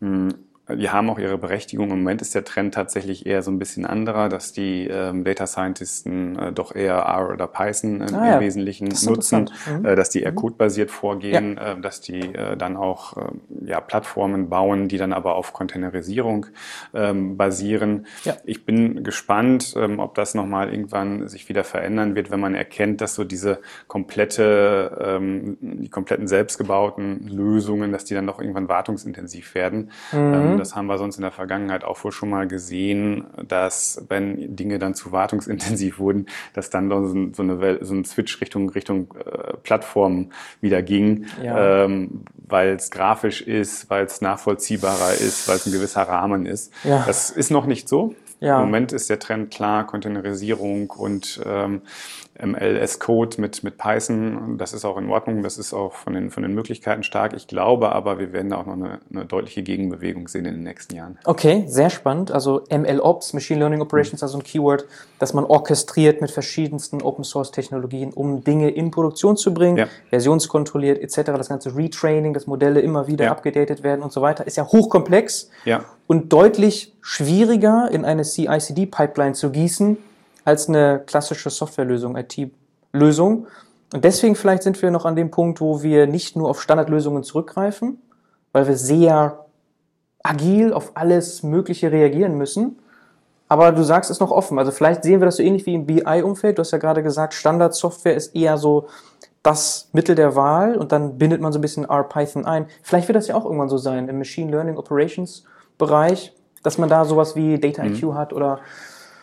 Die haben auch ihre Berechtigung. Im Moment ist der Trend tatsächlich eher so ein bisschen anderer, dass die ähm, Data Scientisten äh, doch eher R oder Python äh, ah, im ja. Wesentlichen nutzen, mhm. äh, dass die eher codebasiert vorgehen, ja. äh, dass die äh, dann auch äh, ja, Plattformen bauen, die dann aber auf Containerisierung ähm, basieren. Ja. Ich bin gespannt, ähm, ob das nochmal irgendwann sich wieder verändern wird, wenn man erkennt, dass so diese komplette, ähm, die kompletten selbstgebauten Lösungen, dass die dann doch irgendwann wartungsintensiv werden. Mhm. Ähm, Das haben wir sonst in der Vergangenheit auch wohl schon mal gesehen, dass wenn Dinge dann zu wartungsintensiv wurden, dass dann so eine, so ein Switch Richtung, Richtung äh, Plattform wieder ging, ja. ähm, weil es grafisch ist, weil es nachvollziehbarer ist, weil es ein gewisser Rahmen ist. Ja. Das ist noch nicht so. Ja. Im Moment ist der Trend klar, Containerisierung und ähm, M L S-Code mit, mit Python. Das ist auch in Ordnung, das ist auch von den, von den Möglichkeiten stark. Ich glaube aber, wir werden da auch noch eine, eine deutliche Gegenbewegung sehen in den nächsten Jahren. Okay, sehr spannend. Also M L Ops, Machine Learning Operations, mhm. also ein Keyword, das man orchestriert mit verschiedensten Open-Source-Technologien, um Dinge in Produktion zu bringen, ja. versionskontrolliert et cetera. Das ganze Retraining, dass Modelle immer wieder ja. abgedatet werden und so weiter, ist ja hochkomplex ja. und deutlich schwieriger in eine C I C D-Pipeline zu gießen, als eine klassische Softwarelösung, I T-Lösung. Und deswegen vielleicht sind wir noch an dem Punkt, wo wir nicht nur auf Standardlösungen zurückgreifen, weil wir sehr agil auf alles Mögliche reagieren müssen. Aber du sagst, es ist noch offen. Also vielleicht sehen wir das so ähnlich wie im B I-Umfeld. Du hast ja gerade gesagt, Standardsoftware ist eher so das Mittel der Wahl und dann bindet man so ein bisschen R Python ein. Vielleicht wird das ja auch irgendwann so sein im Machine Learning Operations Bereich, dass man da sowas wie Data I Q mhm. hat oder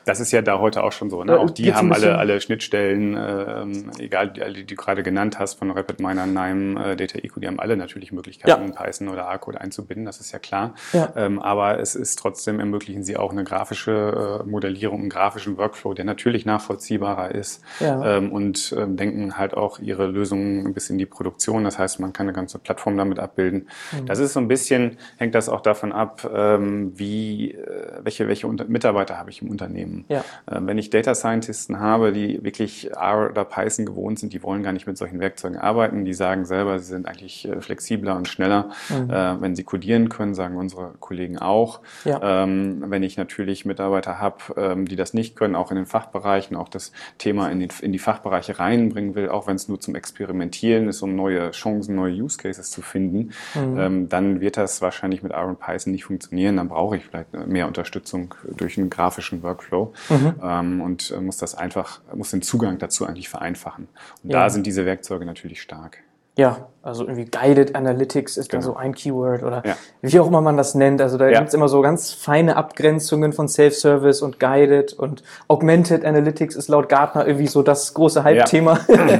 Das ist ja da heute auch schon so. Ne? Ja, auch die geht's ein haben alle, bisschen- alle Schnittstellen, ähm, egal die, alle, die du gerade genannt hast, von RapidMiner, Nime, äh, DataIQ, die haben alle natürlich Möglichkeiten, Ja. Python oder R-Code einzubinden, das ist ja klar. Ja. Ähm, aber es ist trotzdem, ermöglichen sie auch eine grafische äh, Modellierung, einen grafischen Workflow, der natürlich nachvollziehbarer ist Ja. ähm, und ähm, denken halt auch ihre Lösungen bis in die Produktion. Das heißt, man kann eine ganze Plattform damit abbilden. Mhm. Das ist so ein bisschen, hängt das auch davon ab, ähm, wie, äh, welche, welche Unter- Mitarbeiter habe ich im Unternehmen. Ja. Äh, wenn ich Data Scientisten habe, die wirklich R oder Python gewohnt sind, die wollen gar nicht mit solchen Werkzeugen arbeiten, die sagen selber, sie sind eigentlich äh, flexibler und schneller, Mhm. äh, wenn sie codieren können, sagen unsere Kollegen auch. Ja. Ähm, wenn ich natürlich Mitarbeiter habe, ähm, die das nicht können, auch in den Fachbereichen, auch das Thema in, den, in die Fachbereiche reinbringen will, auch wenn es nur zum Experimentieren ist, um neue Chancen, neue Use Cases zu finden, Mhm. ähm, dann wird das wahrscheinlich mit R und Python nicht funktionieren. Dann brauche ich vielleicht mehr Unterstützung durch einen grafischen Workflow Mhm. ähm, und äh, muss das einfach, muss den Zugang dazu eigentlich vereinfachen. Und Ja. da sind diese Werkzeuge natürlich stark. Ja, also irgendwie Guided Analytics ist Genau. da so ein Keyword oder Ja. wie auch immer man das nennt. Also da Ja. gibt's immer so ganz feine Abgrenzungen von Self-Service und Guided und Augmented Analytics ist laut Gartner irgendwie so das große Hype-Thema.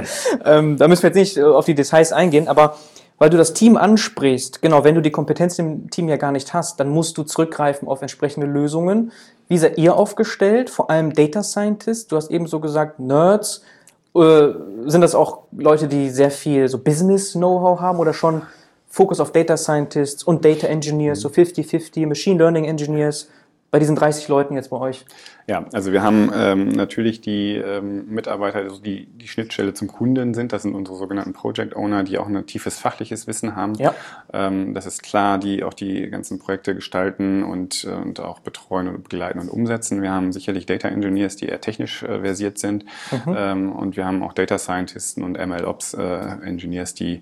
ähm, da müssen wir jetzt nicht äh, auf die Details eingehen, aber weil du das Team ansprichst, genau, wenn du die Kompetenz im Team ja gar nicht hast, dann musst du zurückgreifen auf entsprechende Lösungen. Wie seid ihr aufgestellt? Vor allem Data Scientists, du hast eben so gesagt, Nerds. Äh, sind das auch Leute, die sehr viel so Business-Know-how haben oder schon Fokus auf Data Scientists und Data Engineers, so fifty fifty, Machine Learning Engineers, bei diesen dreißig Leuten jetzt bei euch? Ja, also wir haben ähm, natürlich die ähm, Mitarbeiter, also die die Schnittstelle zum Kunden sind. Das sind unsere sogenannten Project Owner, die auch ein tiefes fachliches Wissen haben. Ja. Ähm, das ist klar, die auch die ganzen Projekte gestalten und, äh, und auch betreuen und begleiten und umsetzen. Wir haben sicherlich Data Engineers, die eher technisch äh, versiert sind. Mhm. Ähm, und wir haben auch Data Scientisten und M L Ops äh, Engineers, die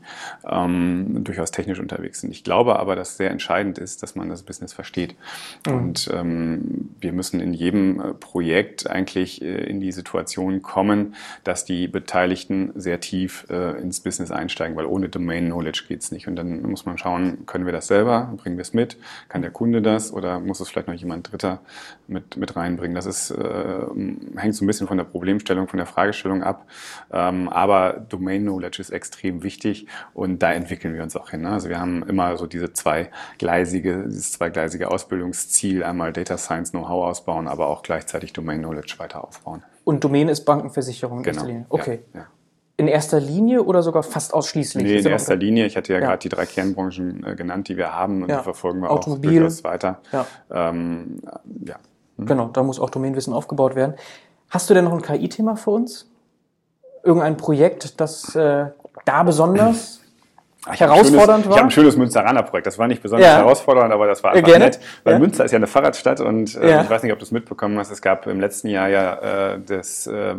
ähm, durchaus technisch unterwegs sind. Ich glaube aber, dass sehr entscheidend ist, dass man das Business versteht. Mhm. Und ähm, wir müssen in jedem äh, Projekt eigentlich äh, in die Situation kommen, dass die Beteiligten sehr tief äh, ins Business einsteigen, weil ohne Domain Knowledge geht's nicht. Und dann muss man schauen, können wir das selber, bringen wir es mit, kann der Kunde das oder muss es vielleicht noch jemand Dritter mit, mit reinbringen. Das ist, äh, hängt so ein bisschen von der Problemstellung, von der Fragestellung ab. Ähm, aber Domain Knowledge ist extrem wichtig und da entwickeln wir uns auch hin. Ne? Also wir haben immer so diese zweigleisige, dieses zweigleisige Ausbildungsziel, einmal Data Science Know-how ausbauen, aber auch gleichzeitig Domain Knowledge weiter aufbauen. Und Domäne ist Bankenversicherung in Genau. erster Linie? Okay. Ja, ja. In erster Linie oder sogar fast ausschließlich? Nee, Ist in ja erster noch- Linie. Ich hatte ja, Ja. gerade die drei Kernbranchen äh, genannt, die wir haben und Ja. die verfolgen wir Automobil. auch durchaus weiter. Ja. Ähm, ja. Genau, da muss auch Domänenwissen aufgebaut werden. Hast du denn noch ein K I-Thema für uns? Irgendein Projekt, das äh, da besonders Ich habe ein herausfordernd schönes, war? Ich habe ein schönes Münsteraner Projekt. Das war nicht besonders Ja. herausfordernd, aber das war Äh, einfach gerne. nett. Weil Ja. Münster ist ja eine Fahrradstadt und äh, Ja. ich weiß nicht, ob du es mitbekommen hast. Es gab im letzten Jahr ja äh, das äh,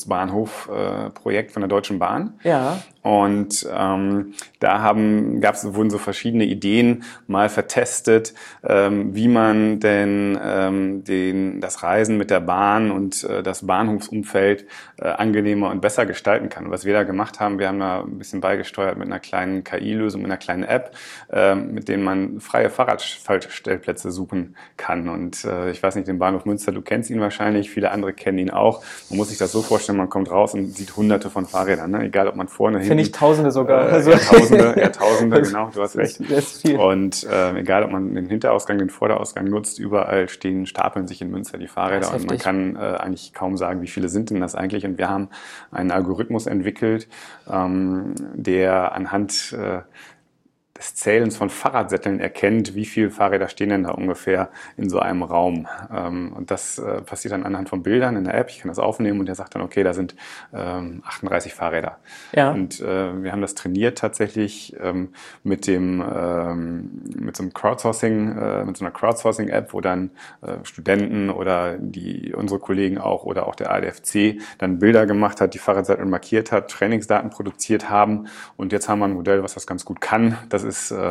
Zukunftsbahnhof-Projekt von der Deutschen Bahn. Ja. Und ähm, da haben, gab's, wurden so verschiedene Ideen mal vertestet, ähm, wie man denn ähm, den, das Reisen mit der Bahn und äh, das Bahnhofsumfeld äh, angenehmer und besser gestalten kann. Und was wir da gemacht haben, wir haben da ein bisschen beigesteuert mit einer kleinen K I-Lösung, mit einer kleinen App, äh, mit denen man freie Fahrradstellplätze suchen kann. Und äh, ich weiß nicht, den Bahnhof Münster, du kennst ihn wahrscheinlich, viele andere kennen ihn auch. Man muss sich das so vorstellen, man kommt raus und sieht hunderte von Fahrrädern, ne? Egal ob man vorne, hinten. Finde ich Tausende sogar. Äh, Also- ja, Tausende, ja, Tausende, genau, du hast Das recht. ist- das ist viel. Und äh, egal, ob man den Hinterausgang, den Vorderausgang nutzt, überall stehen, stapeln sich in Münster die Das Fahrräder ist und man heftig. kann äh, eigentlich kaum sagen, wie viele sind denn das eigentlich. Und wir haben einen Algorithmus entwickelt, ähm, der anhand äh, des Zählens von Fahrradsätteln erkennt, wie viele Fahrräder stehen denn da ungefähr in so einem Raum. Ähm, und das äh, passiert dann anhand von Bildern in der App. Ich kann das aufnehmen und der sagt dann, okay, da sind ähm, achtunddreißig Fahrräder. Ja. Und äh, wir haben das trainiert tatsächlich ähm, mit dem ähm, mit so einem Crowdsourcing, äh, mit so einer Crowdsourcing-App, wo dann äh, Studenten oder die unsere Kollegen auch oder auch der A D F C dann Bilder gemacht hat, die Fahrradsättel markiert hat, Trainingsdaten produziert haben. Und jetzt haben wir ein Modell, was das ganz gut kann. Das ist äh,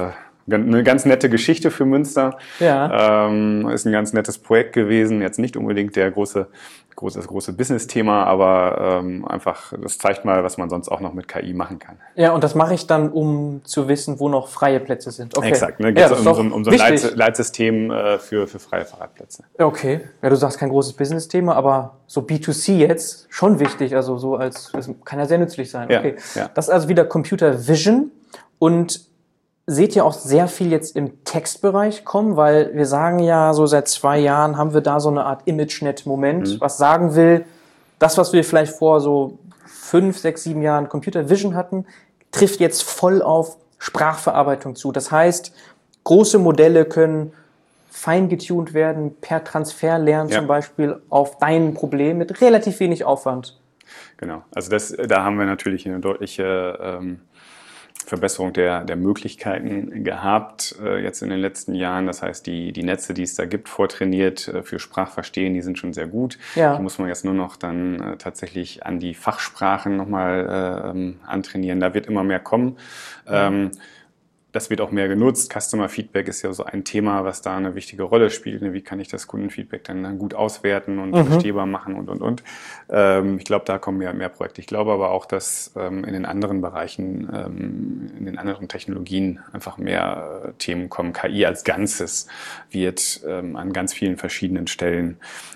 eine ganz nette Geschichte für Münster. Ja. Ähm, ist ein ganz nettes Projekt gewesen. Jetzt nicht unbedingt der große, große, das große Business-Thema, aber ähm, einfach, das zeigt mal, was man sonst auch noch mit K I machen kann. Ja, und das mache ich dann, um zu wissen, wo noch freie Plätze sind. Okay. Exakt, ne? Geht ja, um, um, um so ein Leit- Leitsystem äh, für, für freie Fahrradplätze. Okay. Ja, du sagst kein großes Business-Thema, aber so B zwei C jetzt schon wichtig. Also so als, das kann ja sehr nützlich sein. Okay. Ja, ja. Das ist also wieder Computer Vision und seht ihr auch sehr viel jetzt im Textbereich kommen, weil wir sagen ja, so seit zwei Jahren haben wir da so eine Art ImageNet-Moment, mhm. was sagen will, das, was wir vielleicht vor so fünf, sechs, sieben Jahren Computer Vision hatten, trifft jetzt voll auf Sprachverarbeitung zu. Das heißt, große Modelle können fein getuned werden, per Transfer lernen ja. zum Beispiel auf dein Problem mit relativ wenig Aufwand. Genau, also das, da haben wir natürlich eine deutliche ähm, Verbesserung der, der Möglichkeiten gehabt, äh, jetzt in den letzten Jahren. Das heißt, die, die Netze, die es da gibt, vortrainiert äh, für Sprachverstehen, die sind schon sehr gut. Ja. Die muss man jetzt nur noch dann äh, tatsächlich an die Fachsprachen nochmal äh, antrainieren. Da wird immer mehr kommen. Ja. Ähm, Das wird auch mehr genutzt. Customer Feedback ist ja so ein Thema, was da eine wichtige Rolle spielt. Wie kann ich das Kundenfeedback dann gut auswerten und mhm. verstehbar machen und, und, und. Ähm, ich glaube, da kommen mehr, mehr Projekte. Ich glaube aber auch, dass ähm, in den anderen Bereichen, ähm, in den anderen Technologien einfach mehr äh, Themen kommen. K I als Ganzes wird ähm, an ganz vielen verschiedenen Stellen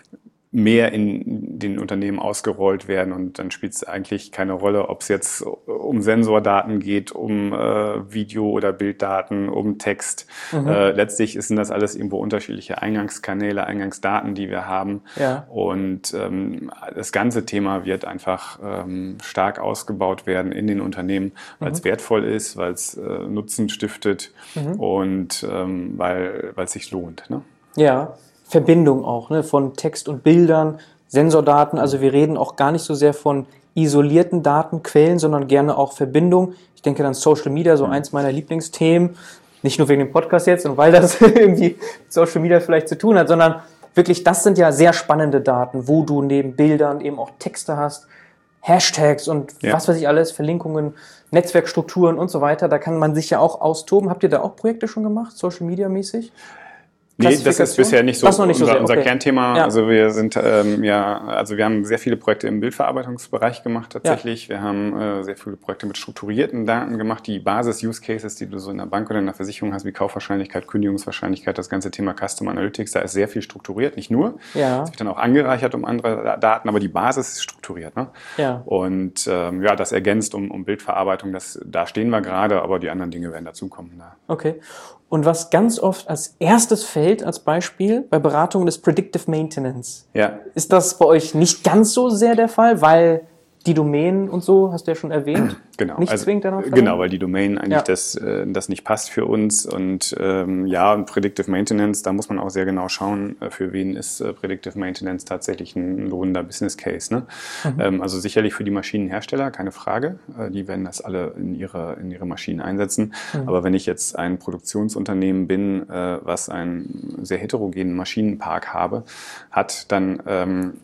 mehr in den Unternehmen ausgerollt werden und dann spielt es eigentlich keine Rolle, ob es jetzt um Sensordaten geht, um äh, Video- oder Bilddaten, um Text. Mhm. Äh, letztlich sind das alles irgendwo unterschiedliche Eingangskanäle, Eingangsdaten, die wir haben. Ja. Und ähm, das ganze Thema wird einfach ähm, stark ausgebaut werden in den Unternehmen, weil es mhm. wertvoll ist, weil es äh, Nutzen stiftet mhm. und ähm, weil es sich lohnt. Ne? Ja. Verbindung auch, ne, von Text und Bildern, Sensordaten. Also wir reden auch gar nicht so sehr von isolierten Datenquellen, sondern gerne auch Verbindung. Ich denke dann Social Media, so eins meiner Lieblingsthemen. Nicht nur wegen dem Podcast jetzt und weil das irgendwie mit Social Media vielleicht zu tun hat, sondern wirklich, das sind ja sehr spannende Daten, wo du neben Bildern eben auch Texte hast, Hashtags und ja. was weiß ich alles, Verlinkungen, Netzwerkstrukturen und so weiter. Da kann man sich ja auch austoben. Habt ihr da auch Projekte schon gemacht, Social Media mäßig? Nee, das ist bisher nicht so, nicht so unser, sehr. unser Okay. Kernthema. Ja. Also wir sind ähm, ja, also wir haben sehr viele Projekte im Bildverarbeitungsbereich gemacht tatsächlich. Ja. Wir haben äh, sehr viele Projekte mit strukturierten Daten gemacht. Die Basis-Use-Cases, die du so in der Bank oder in der Versicherung hast, wie Kaufwahrscheinlichkeit, Kündigungswahrscheinlichkeit, das ganze Thema Customer Analytics, da ist sehr viel strukturiert, nicht nur. Ja. Das wird dann auch angereichert um andere Daten, aber die Basis ist strukturiert. Ne? Ja. Und ähm, ja, das ergänzt um, um Bildverarbeitung. Das, da stehen wir gerade, aber die anderen Dinge werden dazukommen. Da. Okay. Und was ganz oft als erstes fällt, als Beispiel, bei Beratungen ist Predictive Maintenance. Ja. Ist das bei euch nicht ganz so sehr der Fall, weil die Domänen und so, hast du ja schon erwähnt, genau. nicht also, zwingend danach Genau, weil die Domain eigentlich ja. das, äh, das nicht passt für uns. Und ähm, ja, und Predictive Maintenance, da muss man auch sehr genau schauen, äh, für wen ist äh, Predictive Maintenance tatsächlich ein lohnender Business Case. Ne? Mhm. Ähm, also sicherlich für die Maschinenhersteller, keine Frage. Äh, die werden das alle in ihre, in ihre Maschinen einsetzen. Mhm. Aber wenn ich jetzt ein Produktionsunternehmen bin, äh, was einen sehr heterogenen Maschinenpark habe, hat, dann ähm,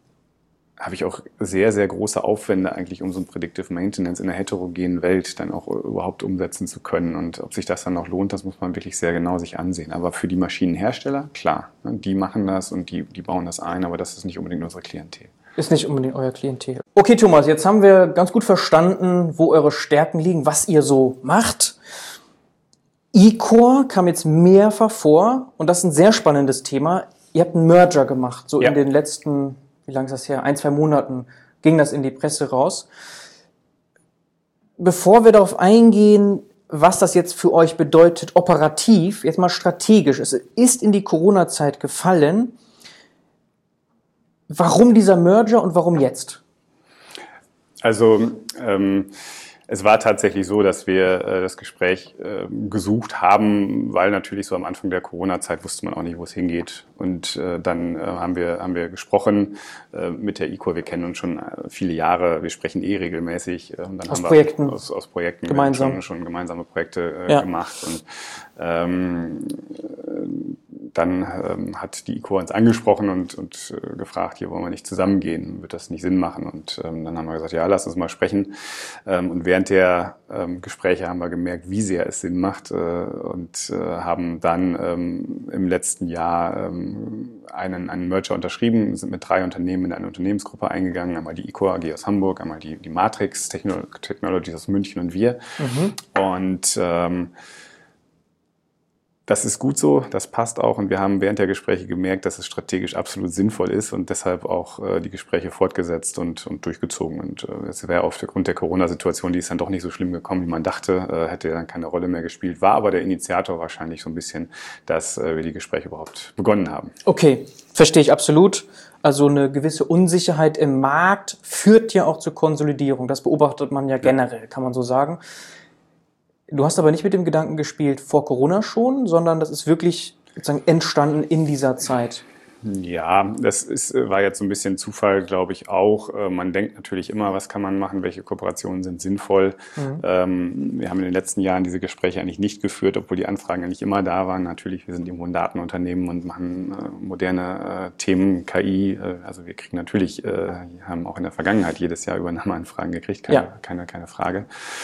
habe ich auch sehr, sehr große Aufwände eigentlich, um so ein Predictive Maintenance in einer heterogenen Welt dann auch überhaupt umsetzen zu können. Und ob sich das dann noch lohnt, das muss man wirklich sehr genau sich ansehen. Aber für die Maschinenhersteller, klar, die machen das und die, die bauen das ein, aber das ist nicht unbedingt unsere Klientel. Ist nicht unbedingt euer Klientel. Okay, Thomas, jetzt haben wir ganz gut verstanden, wo eure Stärken liegen, was ihr so macht. eCore kam jetzt mehrfach vor und das ist ein sehr spannendes Thema. Ihr habt einen Merger gemacht, so ja. in den letzten... Wie lange ist das her? Ein, zwei Monaten ging das in die Presse raus. Bevor wir darauf eingehen, was das jetzt für euch bedeutet, operativ, jetzt mal strategisch. Es ist in die Corona-Zeit gefallen. Warum dieser Merger und warum jetzt? Also, ähm, es war tatsächlich so, dass wir äh, das Gespräch äh, gesucht haben, weil natürlich so am Anfang der Corona-Zeit wusste man auch nicht, wo es hingeht. Und äh, dann äh, haben wir haben wir gesprochen äh, mit der eCore. Wir kennen uns schon äh, viele Jahre. Wir sprechen eh regelmäßig. Äh, und dann aus haben Projekten. Wir aus, aus Projekten gemeinsam schon, schon gemeinsame Projekte äh, ja. gemacht. Und ähm, dann ähm, hat die eCore uns angesprochen und, und äh, gefragt, hier wollen wir nicht zusammengehen, wird das nicht Sinn machen? Und ähm, dann haben wir gesagt, ja, lass uns mal sprechen. Ähm, und während der ähm, Gespräche haben wir gemerkt, wie sehr es Sinn macht äh, und äh, haben dann ähm, im letzten Jahr ähm, einen, einen Merger unterschrieben, sind mit drei Unternehmen in eine Unternehmensgruppe eingegangen, einmal die eCore A G aus Hamburg, einmal die, die Matrix Technologies aus München und wir. Mhm. Und ähm, das ist gut so, das passt auch und wir haben während der Gespräche gemerkt, dass es strategisch absolut sinnvoll ist und deshalb auch äh, die Gespräche fortgesetzt und, und durchgezogen. Und äh, es wäre aufgrund der Corona-Situation, die ist dann doch nicht so schlimm gekommen, wie man dachte, äh, hätte dann keine Rolle mehr gespielt, war aber der Initiator wahrscheinlich so ein bisschen, dass äh, wir die Gespräche überhaupt begonnen haben. Okay, verstehe ich absolut. Also eine gewisse Unsicherheit im Markt führt ja auch zur Konsolidierung. Das beobachtet man ja generell, kann man so sagen. Du hast aber nicht mit dem Gedanken gespielt vor Corona schon, sondern das ist wirklich sozusagen entstanden in dieser Zeit. Ja, das ist, war jetzt so ein bisschen Zufall, glaube ich, auch. Man denkt natürlich immer, was kann man machen, welche Kooperationen sind sinnvoll. Mhm. Ähm, wir haben in den letzten Jahren diese Gespräche eigentlich nicht geführt, obwohl die Anfragen eigentlich immer da waren. Natürlich, wir sind irgendwo ein Datenunternehmen und machen äh, moderne äh, Themen, K I. Äh, also wir kriegen natürlich, äh, haben auch in der Vergangenheit jedes Jahr Übernahmeanfragen gekriegt, keine, ja. keine, keine Frage.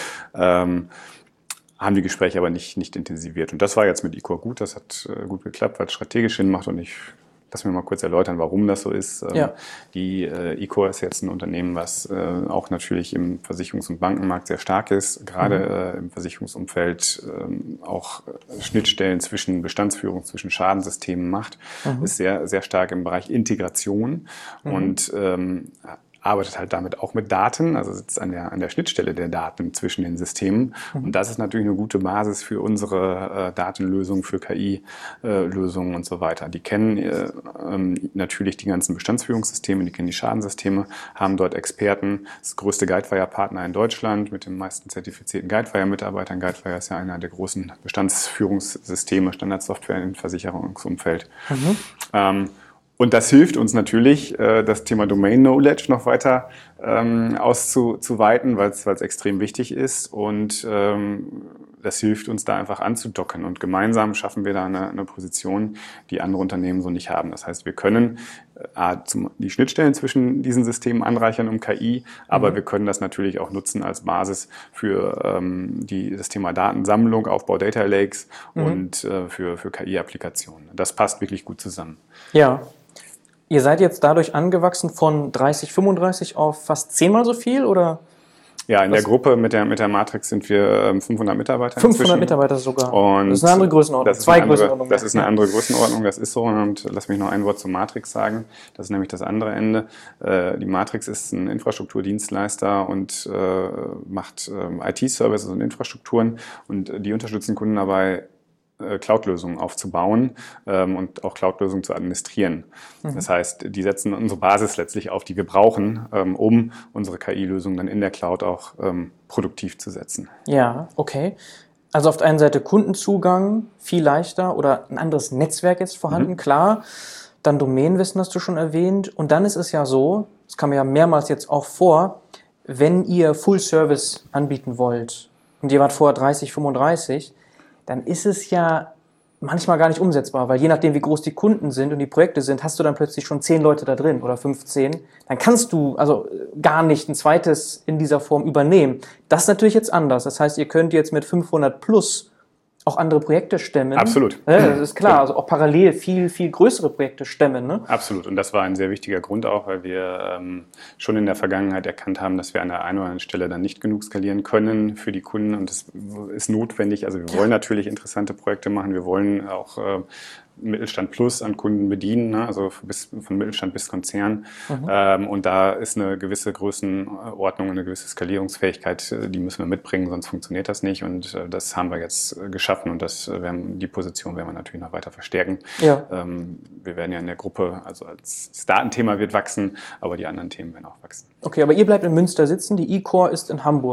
Ähm, haben die Gespräche aber nicht, nicht intensiviert. Und das war jetzt mit eCore gut, das hat äh, gut geklappt, weil es strategisch Sinn macht und ich lass mir mal kurz erläutern, warum das so ist. Ähm, ja. Die äh, eCore ist jetzt ein Unternehmen, was äh, auch natürlich im Versicherungs- und Bankenmarkt sehr stark ist, gerade mhm. äh, im Versicherungsumfeld äh, auch Schnittstellen zwischen Bestandsführung, zwischen Schadensystemen macht, mhm. ist sehr, sehr stark im Bereich Integration mhm. und ähm, arbeitet halt damit auch mit Daten, also sitzt an der, an der Schnittstelle der Daten zwischen den Systemen. Mhm. Und das ist natürlich eine gute Basis für unsere äh, Datenlösungen, für K I-Lösungen äh, und so weiter. Die kennen äh, ähm, natürlich die ganzen Bestandsführungssysteme, die kennen die Schadensysteme, haben dort Experten, das größte Guidewire-Partner in Deutschland mit den meisten zertifizierten Guidewire-Mitarbeitern. Guidewire ist ja einer der großen Bestandsführungssysteme, Standardsoftware im Versicherungsumfeld. Mhm. Ähm, Und das hilft uns natürlich, das Thema Domain Knowledge noch weiter ähm, auszuweiten, weil es extrem wichtig ist. Und ähm, das hilft uns da einfach anzudocken. Und gemeinsam schaffen wir da eine, eine Position, die andere Unternehmen so nicht haben. Das heißt, wir können äh, zum, die Schnittstellen zwischen diesen Systemen anreichern um K I, aber mhm. wir können das natürlich auch nutzen als Basis für ähm, die, das Thema Datensammlung, Aufbau Data Lakes mhm. und äh, für, für K I-Applikationen. Das passt wirklich gut zusammen. Ja. Ihr seid jetzt dadurch angewachsen von dreißig, fünfunddreißig auf fast zehnmal so viel, oder? Ja, in Was? der Gruppe mit der, mit der Matrix sind wir ähm, fünfhundert Mitarbeiter fünfhundert inzwischen. Mitarbeiter sogar. Und das ist eine andere Größenordnung. Das ist Zwei eine andere, Größenordnungen. Das ist eine andere Größenordnung, das ist so. Und lass mich noch ein Wort zur Matrix sagen. Das ist nämlich das andere Ende. Äh, die Matrix ist ein Infrastrukturdienstleister und äh, macht äh, I T-Services und Infrastrukturen. Und die unterstützen Kunden dabei, Cloud-Lösungen aufzubauen ähm, und auch Cloud-Lösungen zu administrieren. Mhm. Das heißt, die setzen unsere Basis letztlich auf, die wir brauchen, ähm, um unsere K I-Lösungen dann in der Cloud auch ähm, produktiv zu setzen. Ja, okay. Also auf der einen Seite Kundenzugang viel leichter oder ein anderes Netzwerk jetzt vorhanden, mhm. klar. Dann Domänenwissen hast du schon erwähnt. Und dann ist es ja so, das kam ja mehrmals jetzt auch vor, wenn ihr Full-Service anbieten wollt und ihr wart vorher dreißig, fünfunddreißig, dann ist es ja manchmal gar nicht umsetzbar, weil je nachdem, wie groß die Kunden sind und die Projekte sind, hast du dann plötzlich schon zehn Leute da drin oder fünfzehn. Dann kannst du also gar nicht ein zweites in dieser Form übernehmen. Das ist natürlich jetzt anders. Das heißt, ihr könnt jetzt mit fünfhundert plus auch andere Projekte stemmen. Absolut. Ja, das ist klar. Ja. Also auch parallel viel, viel größere Projekte stemmen. Ne? Absolut. Und das war ein sehr wichtiger Grund auch, weil wir ähm, schon in der Vergangenheit erkannt haben, dass wir an der einen oder anderen Stelle dann nicht genug skalieren können für die Kunden. Und das ist notwendig. Also wir wollen natürlich interessante Projekte machen. Wir wollen auch äh, Mittelstand Plus an Kunden bedienen, ne? Also bis, von Mittelstand bis Konzern. Mhm. Ähm, und da ist eine gewisse Größenordnung, eine gewisse Skalierungsfähigkeit, die müssen wir mitbringen, sonst funktioniert das nicht. Und äh, das haben wir jetzt äh, geschaffen und das, äh, werden, die Position werden wir natürlich noch weiter verstärken. Ja. Ähm, wir werden ja in der Gruppe, also als das Datenthema wird wachsen, aber die anderen Themen werden auch wachsen. Okay, aber ihr bleibt in Münster sitzen, die eCore ist in Hamburg.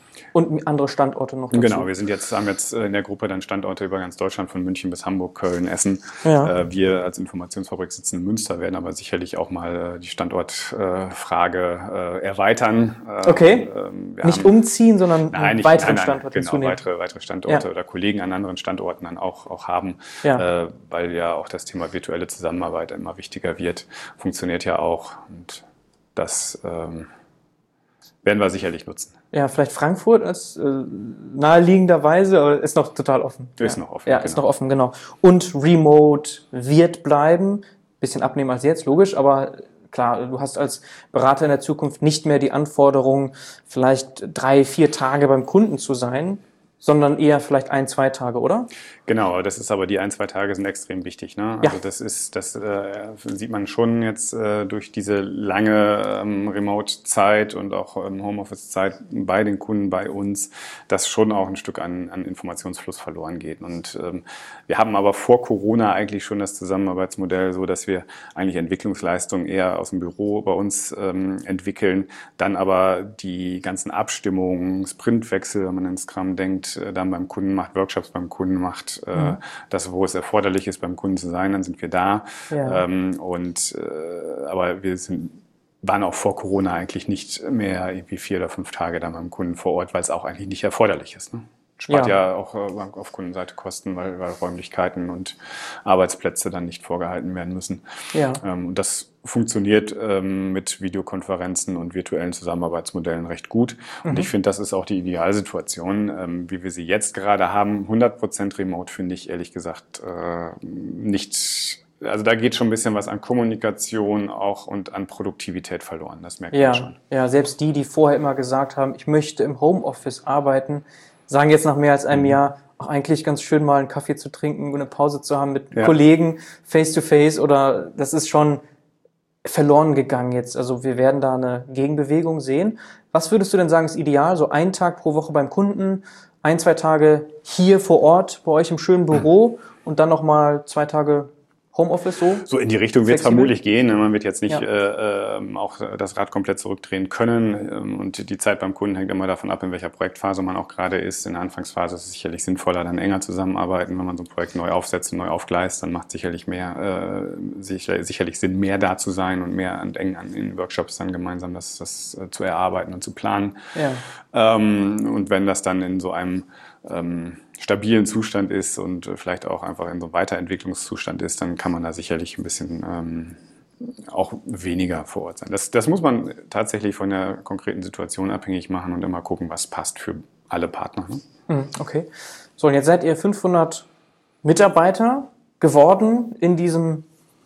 Und andere Standorte noch dazu. Genau, wir sind jetzt, haben jetzt in der Gruppe dann Standorte über ganz Deutschland, von München bis Hamburg, Köln, Essen. Ja. Wir als Informationsfabrik sitzen in Münster, werden aber sicherlich auch mal die Standortfrage erweitern. Okay, wir nicht haben, umziehen, sondern nein, nicht, weiteren nein, nein, Standorte genau, hinzunehmen. weitere, weitere Standorte Ja. oder Kollegen an anderen Standorten dann auch, auch haben, Ja. weil ja auch das Thema virtuelle Zusammenarbeit immer wichtiger wird. Funktioniert ja auch und das ähm, werden wir sicherlich nutzen. Ja, vielleicht Frankfurt als äh, naheliegenderweise, aber ist noch total offen. Ist ja. noch offen. Ja, genau. ist noch offen, genau. Und Remote wird bleiben. Bisschen abnehmen als jetzt, logisch, aber klar, du hast als Berater in der Zukunft nicht mehr die Anforderung, vielleicht drei, vier Tage beim Kunden zu sein, sondern eher vielleicht ein, zwei Tage, oder? Genau, das ist aber die ein, zwei Tage sind extrem wichtig. Ne? Also Ja. das ist, das äh, sieht man schon jetzt äh, durch diese lange ähm, Remote-Zeit und auch ähm, Homeoffice-Zeit bei den Kunden, bei uns, dass schon auch ein Stück an, an Informationsfluss verloren geht. Und ähm, wir haben aber vor Corona eigentlich schon das Zusammenarbeitsmodell so, dass wir eigentlich Entwicklungsleistungen eher aus dem Büro bei uns ähm, entwickeln, dann aber die ganzen Abstimmungen, Sprintwechsel, wenn man in Scrum denkt, äh, dann beim Kunden macht, Workshops beim Kunden macht, Mhm. das, wo es erforderlich ist, beim Kunden zu sein, dann sind wir da. Ja. Ähm, und, äh, aber wir sind, waren auch vor Corona eigentlich nicht mehr irgendwie vier oder fünf Tage da beim Kunden vor Ort, weil es auch eigentlich nicht erforderlich ist. Ne? Spart ja, ja auch äh, auf Kundenseite Kosten, weil, weil Räumlichkeiten und Arbeitsplätze dann nicht vorgehalten werden müssen. Ja. Ähm, und das funktioniert ähm, mit Videokonferenzen und virtuellen Zusammenarbeitsmodellen recht gut. Und Mhm. ich finde, das ist auch die Idealsituation, ähm, wie wir sie jetzt gerade haben. hundert Prozent Remote finde ich ehrlich gesagt äh, nicht. Also da geht schon ein bisschen was an Kommunikation auch und an Produktivität verloren. Das merkt Ja, man schon. ja, selbst die, die vorher immer gesagt haben, ich möchte im Homeoffice arbeiten, sagen jetzt nach mehr als einem Mhm. Jahr, auch eigentlich ganz schön mal einen Kaffee zu trinken, eine Pause zu haben mit Ja. Kollegen, face to face, oder das ist schon verloren gegangen jetzt. Also wir werden da eine Gegenbewegung sehen. Was würdest du denn sagen, ist ideal? So ein Tag pro Woche beim Kunden, ein, zwei Tage hier vor Ort bei euch im schönen Büro und dann nochmal zwei Tage Homeoffice so? So in die Richtung wird es Flexibel? vermutlich gehen. Man wird jetzt nicht Ja. äh, ähm, auch das Rad komplett zurückdrehen können. Ähm, und die Zeit beim Kunden hängt immer davon ab, in welcher Projektphase man auch gerade ist. In der Anfangsphase ist es sicherlich sinnvoller, dann enger zusammenarbeiten. Wenn man so ein Projekt neu aufsetzt und neu aufgleist, dann macht sicherlich mehr, äh, sicher, sicherlich Sinn, mehr da zu sein und mehr und eng an in Workshops dann gemeinsam das, das äh, zu erarbeiten und zu planen. Ja. Ähm, und wenn das dann in so einem ähm, stabilen Zustand ist und äh, vielleicht auch einfach in so einem Weiterentwicklungszustand ist, dann kann man da sicherlich ein bisschen ähm, auch weniger vor Ort sein. Das, das muss man tatsächlich von der konkreten Situation abhängig machen und immer gucken, was passt für alle Partner. Ne? Mhm, okay. So, und jetzt seid ihr fünfhundert Mitarbeiter geworden in diesem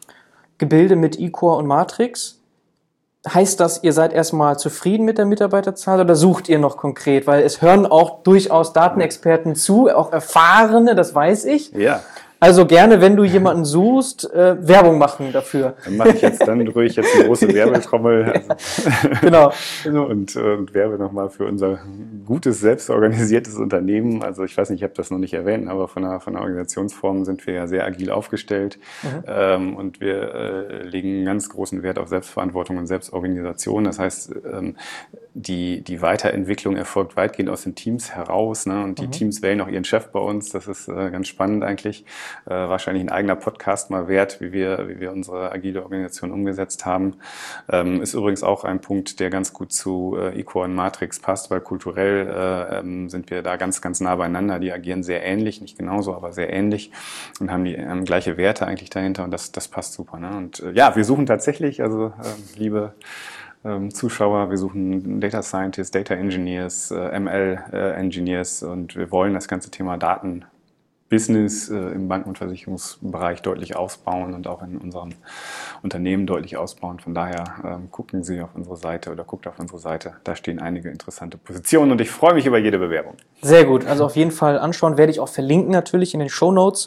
Gebilde mit eCore und Matrix. Heißt das, ihr seid erstmal zufrieden mit der Mitarbeiterzahl oder sucht ihr noch konkret? Weil es hören auch durchaus Datenexperten zu, auch Erfahrene, das weiß ich. Ja. Also gerne, wenn du jemanden suchst, äh, Werbung machen dafür. Dann mache ich jetzt, dann rühre ich jetzt eine große Werbetrommel. Also, Genau. und, und werbe nochmal für unser gutes, selbstorganisiertes Unternehmen. Also ich weiß nicht, ich habe das noch nicht erwähnt, aber von der, von der Organisationsform sind wir ja sehr agil aufgestellt. Mhm. Ähm, und wir äh, legen einen ganz großen Wert auf Selbstverantwortung und Selbstorganisation. Das heißt, ähm, die, die Weiterentwicklung erfolgt weitgehend aus den Teams heraus. Ne? Und die Mhm. Teams wählen auch ihren Chef bei uns. Das ist äh, ganz spannend eigentlich. Äh, wahrscheinlich ein eigener Podcast mal wert, wie wir, wie wir unsere agile Organisation umgesetzt haben. Ähm, ist übrigens auch ein Punkt, der ganz gut zu äh, eCore und Matrix passt, weil kulturell äh, ähm, sind wir da ganz, ganz nah beieinander. Die agieren sehr ähnlich, nicht genauso, aber sehr ähnlich und haben die haben gleiche Werte eigentlich dahinter und das, das passt super. Ne? Und äh, ja, wir suchen tatsächlich, also äh, liebe ähm, Zuschauer, wir suchen Data Scientists, Data Engineers, äh, M L äh, Engineers und wir wollen das ganze Thema Daten Business äh, im Banken- und Versicherungsbereich deutlich ausbauen und auch in unserem Unternehmen deutlich ausbauen. Von daher ähm, gucken Sie auf unsere Seite oder guckt auf unsere Seite. Da stehen einige interessante Positionen und ich freue mich über jede Bewerbung. Sehr gut. Also auf jeden Fall anschauen, werde ich auch verlinken natürlich in den Shownotes.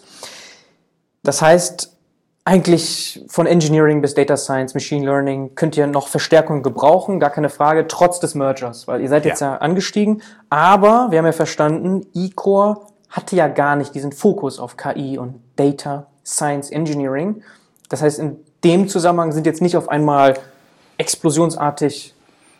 Das heißt, eigentlich von Engineering bis Data Science, Machine Learning könnt ihr noch Verstärkung gebrauchen, gar keine Frage, trotz des Mergers, weil ihr seid jetzt ja, ja angestiegen. Aber wir haben ja verstanden, eCore hatte ja gar nicht diesen Fokus auf K I und Data Science Engineering. Das heißt, in dem Zusammenhang sind jetzt nicht auf einmal explosionsartig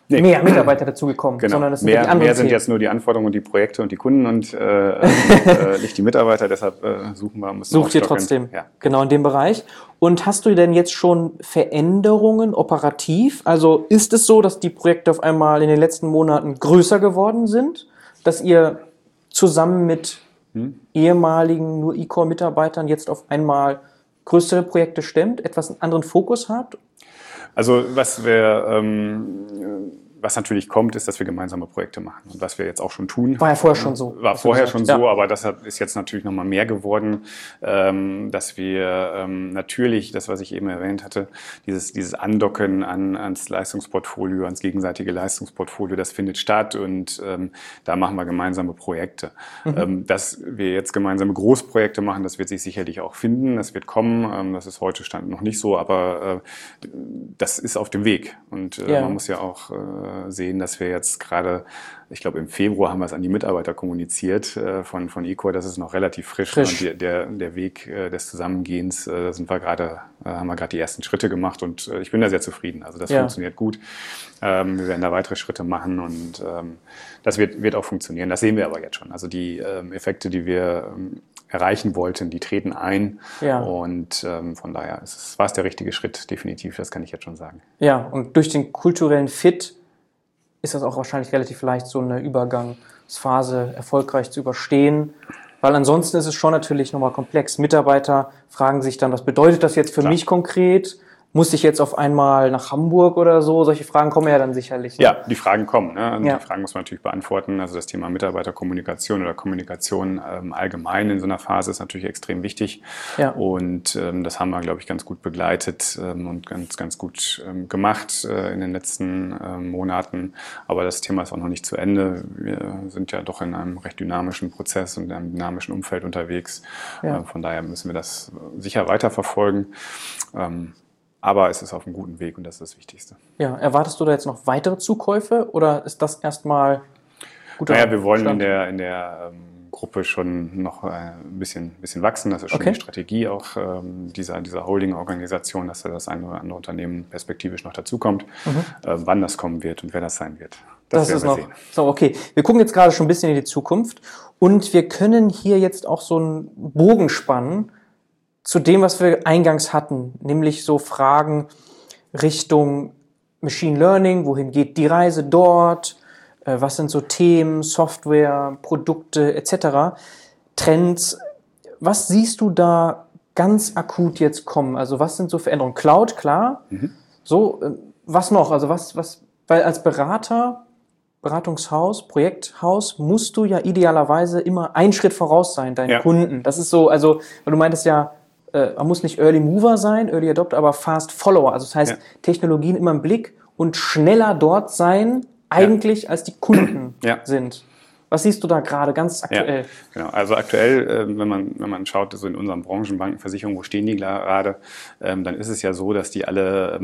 nee. mehr Mitarbeiter dazugekommen, genau. sondern es sind mehr, die anderen mehr sind Themen. jetzt nur die Anforderungen und die Projekte und die Kunden und äh, äh, nicht die Mitarbeiter, deshalb äh, suchen wir. Sucht ihr trotzdem, ja. genau in dem Bereich. Und hast du denn jetzt schon Veränderungen operativ? Also ist es so, dass die Projekte auf einmal in den letzten Monaten größer geworden sind, dass ihr zusammen mit hm? ehemaligen nur E-Core-Mitarbeitern jetzt auf einmal größere Projekte stemmt, etwas einen anderen Fokus habt? Also was wir, ähm, was natürlich kommt, ist, dass wir gemeinsame Projekte machen und was wir jetzt auch schon tun. War ja vorher schon so. War vorher schon so, ja. aber das hat, ist jetzt natürlich nochmal mehr geworden, ähm, dass wir ähm, natürlich, das was ich eben erwähnt hatte, dieses, dieses Andocken an, ans Leistungsportfolio, ans gegenseitige Leistungsportfolio, das findet statt und ähm, da machen wir gemeinsame Projekte. Mhm. Ähm, dass wir jetzt gemeinsame Großprojekte machen, das wird sich sicherlich auch finden, das wird kommen, ähm, das ist heute Stand noch nicht so, aber äh, das ist auf dem Weg und äh, ja. man muss ja auch äh, sehen, dass wir jetzt gerade, ich glaube im Februar haben wir es an die Mitarbeiter kommuniziert äh, von, von E-Core, das ist noch relativ frisch, frisch. Und die, der, der Weg äh, des Zusammengehens, äh, sind wir gerade, äh, haben wir gerade die ersten Schritte gemacht und äh, ich bin da sehr zufrieden, also das ja. funktioniert gut. Ähm, wir werden da weitere Schritte machen und ähm, das wird, wird auch funktionieren, das sehen wir aber jetzt schon, also die ähm, Effekte, die wir ähm, erreichen wollten, die treten ein ja. und ähm, von daher ist es, war es der richtige Schritt, definitiv, das kann ich jetzt schon sagen. Ja, und durch den kulturellen Fit ist das auch wahrscheinlich relativ leicht, so eine Übergangsphase erfolgreich zu überstehen, weil ansonsten ist es schon natürlich nochmal komplex. Mitarbeiter fragen sich dann, was bedeutet das jetzt für Klar. mich konkret? Muss ich jetzt auf einmal nach Hamburg oder so? Solche Fragen kommen ja dann sicherlich. Ne? Ja, die Fragen kommen. Ne? Ja. Die Fragen muss man natürlich beantworten. Also das Thema Mitarbeiterkommunikation oder Kommunikation ähm, allgemein in so einer Phase ist natürlich extrem wichtig. Ja. Und ähm, das haben wir, glaube ich, ganz gut begleitet ähm, und ganz, ganz gut ähm, gemacht äh, in den letzten ähm, Monaten. Aber das Thema ist auch noch nicht zu Ende. Wir sind ja doch in einem recht dynamischen Prozess und in einem dynamischen Umfeld unterwegs. Ja. Äh, von daher müssen wir das sicher weiterverfolgen. Ähm, Aber es ist auf einem guten Weg und das ist das Wichtigste. Ja, erwartest du da jetzt noch weitere Zukäufe oder ist das erstmal guter Naja, wir wollen Stand? in der, in der ähm, Gruppe schon noch äh, ein bisschen, bisschen wachsen. Das ist schon okay. die Strategie auch ähm, dieser, dieser Holding-Organisation, dass da das eine oder andere Unternehmen perspektivisch noch dazukommt. Mhm. Äh, wann das kommen wird und wer das sein wird. Das, das ist noch sehen. So, okay. Wir gucken jetzt gerade schon ein bisschen in die Zukunft und wir können hier jetzt auch so einen Bogen spannen zu dem, was wir eingangs hatten, nämlich so Fragen Richtung Machine Learning, wohin geht die Reise dort, äh, was sind so Themen, Software, Produkte et cetera, Trends. Was siehst du da ganz akut jetzt kommen? Also was sind so Veränderungen? Cloud, klar. Mhm. So, äh, was noch? Also was, was, weil als Berater, Beratungshaus, Projekthaus, musst du ja idealerweise immer einen Schritt voraus sein, deinen ja. Kunden. Das ist so, also, weil du meintest ja, man muss nicht Early Mover sein, Early Adopter, aber Fast Follower. Also das heißt, ja. Technologien immer im Blick und schneller dort sein, eigentlich ja. als die Kunden ja. sind. Was siehst du da gerade ganz aktuell? Ja, genau. Also aktuell, wenn man, wenn man schaut, so in unseren Branchen, Banken, Versicherungen, wo stehen die gerade, dann ist es ja so, dass die alle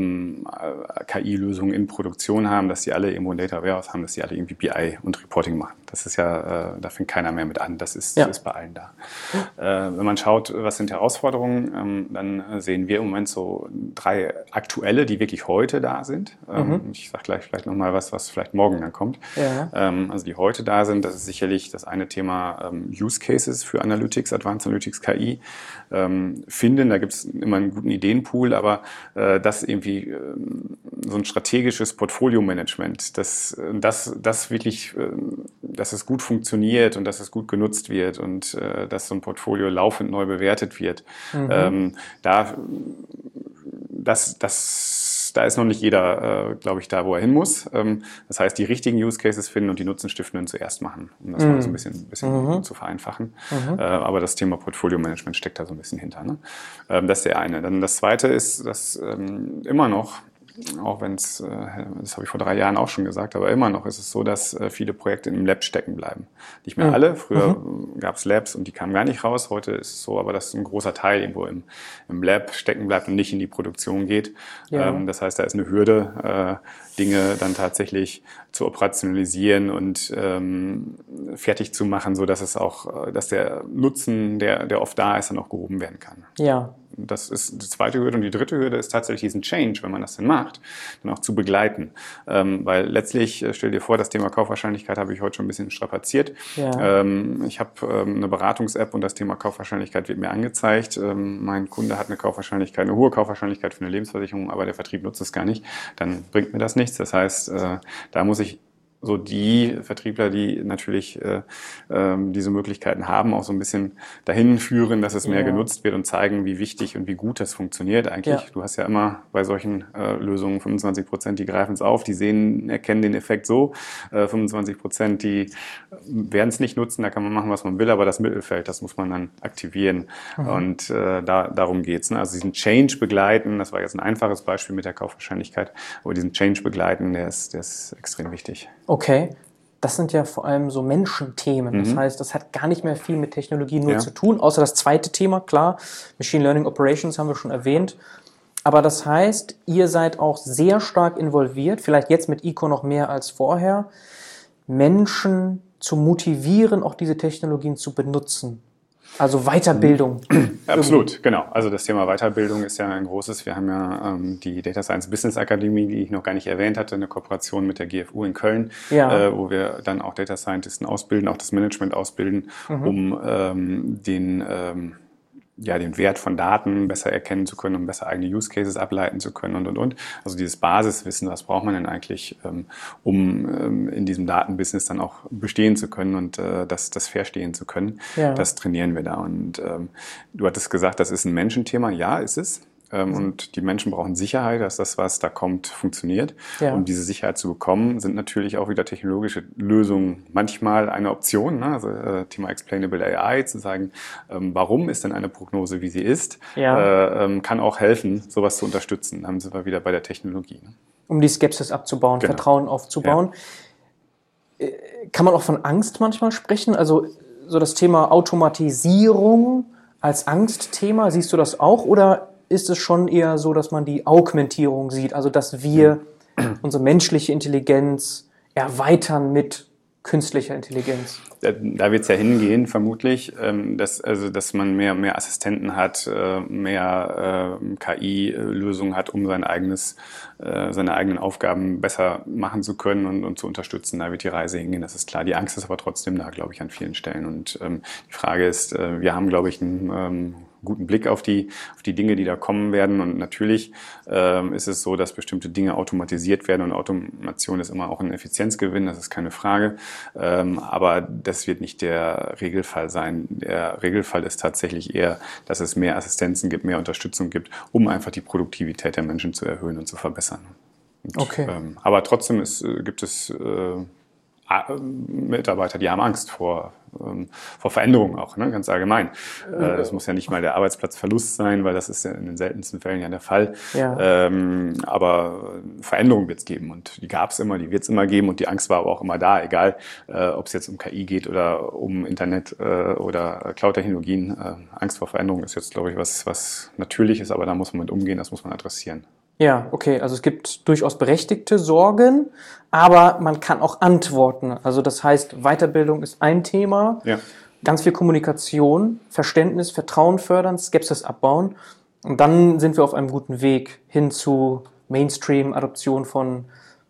K I-Lösungen in Produktion haben, dass die alle irgendwo ein Data Warehouse haben, dass die alle irgendwie B I und Reporting machen. Das ist ja, da fängt keiner mehr mit an. Das ist, ja. ist bei allen da. Wenn man schaut, was sind Herausforderungen, dann sehen wir im Moment so drei aktuelle, die wirklich heute da sind. Mhm. Ich sage gleich vielleicht nochmal was, was vielleicht morgen dann kommt. Ja. Also die heute da sind, das ist sicherlich das eine Thema ähm, Use Cases für Analytics, Advanced Analytics, K I ähm, finden. Da gibt es immer einen guten Ideenpool, aber äh, das irgendwie äh, so ein strategisches Portfolio-Management, dass das, das wirklich, äh, dass es gut funktioniert und dass es gut genutzt wird und äh, dass so ein Portfolio laufend neu bewertet wird. Mhm. Ähm, da, das, das Da ist noch nicht jeder, äh, glaube ich, da, wo er hin muss. Ähm, das heißt, die richtigen Use Cases finden und die Nutzenstiftenden zuerst machen, um das mm. mal so ein bisschen, ein bisschen mm-hmm. zu vereinfachen. Mm-hmm. Äh, aber das Thema Portfolio-Management steckt da so ein bisschen hinter. Ne? Ähm, das ist der eine. Dann das zweite ist, dass ähm, immer noch, auch wenn es, äh, das habe ich vor drei Jahren auch schon gesagt, aber immer noch ist es so, dass äh, viele Projekte im Lab stecken bleiben. Nicht mehr mhm. alle. Früher mhm. gab es Labs und die kamen gar nicht raus. Heute ist es so, aber dass ein großer Teil irgendwo im, im Lab stecken bleibt und nicht in die Produktion geht. Ja. Ähm, das heißt, da ist eine Hürde, äh, Dinge dann tatsächlich zu operationalisieren und ähm, fertig zu machen, so dass es auch, dass der Nutzen, der, der oft da ist, dann auch gehoben werden kann. Ja. das ist die zweite Hürde. Und die dritte Hürde ist tatsächlich diesen Change, wenn man das denn macht, dann auch zu begleiten. Ähm, weil letztlich, stell dir vor, das Thema Kaufwahrscheinlichkeit habe ich heute schon ein bisschen strapaziert. Ja. Ähm, ich habe ähm, eine Beratungs-App und das Thema Kaufwahrscheinlichkeit wird mir angezeigt. Ähm, mein Kunde hat eine Kaufwahrscheinlichkeit, eine hohe Kaufwahrscheinlichkeit für eine Lebensversicherung, aber der Vertrieb nutzt es gar nicht. Dann bringt mir das nichts. Das heißt, äh, da muss ich so die Vertriebler, die natürlich äh, äh, diese Möglichkeiten haben, auch so ein bisschen dahin führen, dass es mehr ja. genutzt wird und zeigen, wie wichtig und wie gut das funktioniert eigentlich. Ja. Du hast ja immer bei solchen äh, Lösungen fünfundzwanzig Prozent, die greifen es auf, die sehen, erkennen den Effekt so. Äh, fünfundzwanzig Prozent, die werden es nicht nutzen, da kann man machen, was man will, aber das Mittelfeld, das muss man dann aktivieren. Mhm. Und äh, da, darum geht's. Ne? Also diesen Change begleiten, das war jetzt ein einfaches Beispiel mit der Kaufwahrscheinlichkeit, aber diesen Change begleiten, der ist, der ist extrem wichtig. Okay, das sind ja vor allem so Menschenthemen. Das mhm. heißt, das hat gar nicht mehr viel mit Technologie nur ja. zu tun, außer das zweite Thema, klar, Machine Learning Operations haben wir schon erwähnt. Aber das heißt, ihr seid auch sehr stark involviert, vielleicht jetzt mit I C O noch mehr als vorher, Menschen zu motivieren, auch diese Technologien zu benutzen. Also Weiterbildung. Absolut, genau. Also das Thema Weiterbildung ist ja ein großes. Wir haben ja ähm, die Data Science Business Akademie, die ich noch gar nicht erwähnt hatte, eine Kooperation mit der G F U in Köln, ja. äh, wo wir dann auch Data Scientisten ausbilden, auch das Management ausbilden, mhm. um ähm, den ähm, ja, den Wert von Daten besser erkennen zu können, um besser eigene Use Cases ableiten zu können und, und, und. Also dieses Basiswissen, was braucht man denn eigentlich, ähm, um ähm, in diesem Datenbusiness dann auch bestehen zu können und äh, das, das verstehen zu können. Ja. Das trainieren wir da. Und ähm, du hattest gesagt, das ist ein Menschenthema. Ja, ist es. Ähm, und die Menschen brauchen Sicherheit, dass das, was da kommt, funktioniert. Ja. Um diese Sicherheit zu bekommen, sind natürlich auch wieder technologische Lösungen manchmal eine Option. Ne? Also äh, Thema Explainable A I, zu sagen, ähm, warum ist denn eine Prognose, wie sie ist, ja. äh, ähm, kann auch helfen, sowas zu unterstützen. Dann sind wir wieder bei der Technologie. Ne? Um die Skepsis abzubauen, genau. Vertrauen aufzubauen. Ja. Kann man auch von Angst manchmal sprechen? Also so das Thema Automatisierung als Angstthema, siehst du das auch? Oder ist es schon eher so, dass man die Augmentierung sieht, also dass wir unsere menschliche Intelligenz erweitern mit künstlicher Intelligenz? Da wird es ja hingehen, vermutlich, dass, also, dass man mehr, mehr Assistenten hat, mehr äh, K I-Lösungen hat, um sein eigenes, äh, seine eigenen Aufgaben besser machen zu können und, und zu unterstützen. Da wird die Reise hingehen, das ist klar. Die Angst ist aber trotzdem da, glaube ich, an vielen Stellen. Und ähm, die Frage ist, äh, wir haben, glaube ich, einen ähm, guten Blick auf die, auf die Dinge, die da kommen werden. Und natürlich ähm, ist es so, dass bestimmte Dinge automatisiert werden und Automation ist immer auch ein Effizienzgewinn, das ist keine Frage. Ähm, aber das wird nicht der Regelfall sein. Der Regelfall ist tatsächlich eher, dass es mehr Assistenzen gibt, mehr Unterstützung gibt, um einfach die Produktivität der Menschen zu erhöhen und zu verbessern. Und, okay. Ähm, aber trotzdem ist, gibt es äh, Mitarbeiter, die haben Angst vor, ähm, vor Veränderungen auch, ne? Ganz allgemein. Äh, das muss ja nicht mal der Arbeitsplatzverlust sein, weil das ist ja in den seltensten Fällen ja der Fall. Ja. Ähm, aber Veränderungen wird es geben und die gab es immer, die wird es immer geben und die Angst war aber auch immer da, egal äh, ob es jetzt um K I geht oder um Internet äh, oder Cloud-Technologien. Äh, Angst vor Veränderungen ist jetzt, glaube ich, was, was natürlich ist, aber da muss man mit umgehen, das muss man adressieren. Ja, okay, also es gibt durchaus berechtigte Sorgen, aber man kann auch antworten. Also das heißt, Weiterbildung ist ein Thema, ja. Ganz viel Kommunikation, Verständnis, Vertrauen fördern, Skepsis abbauen und dann sind wir auf einem guten Weg hin zu Mainstream-Adoption von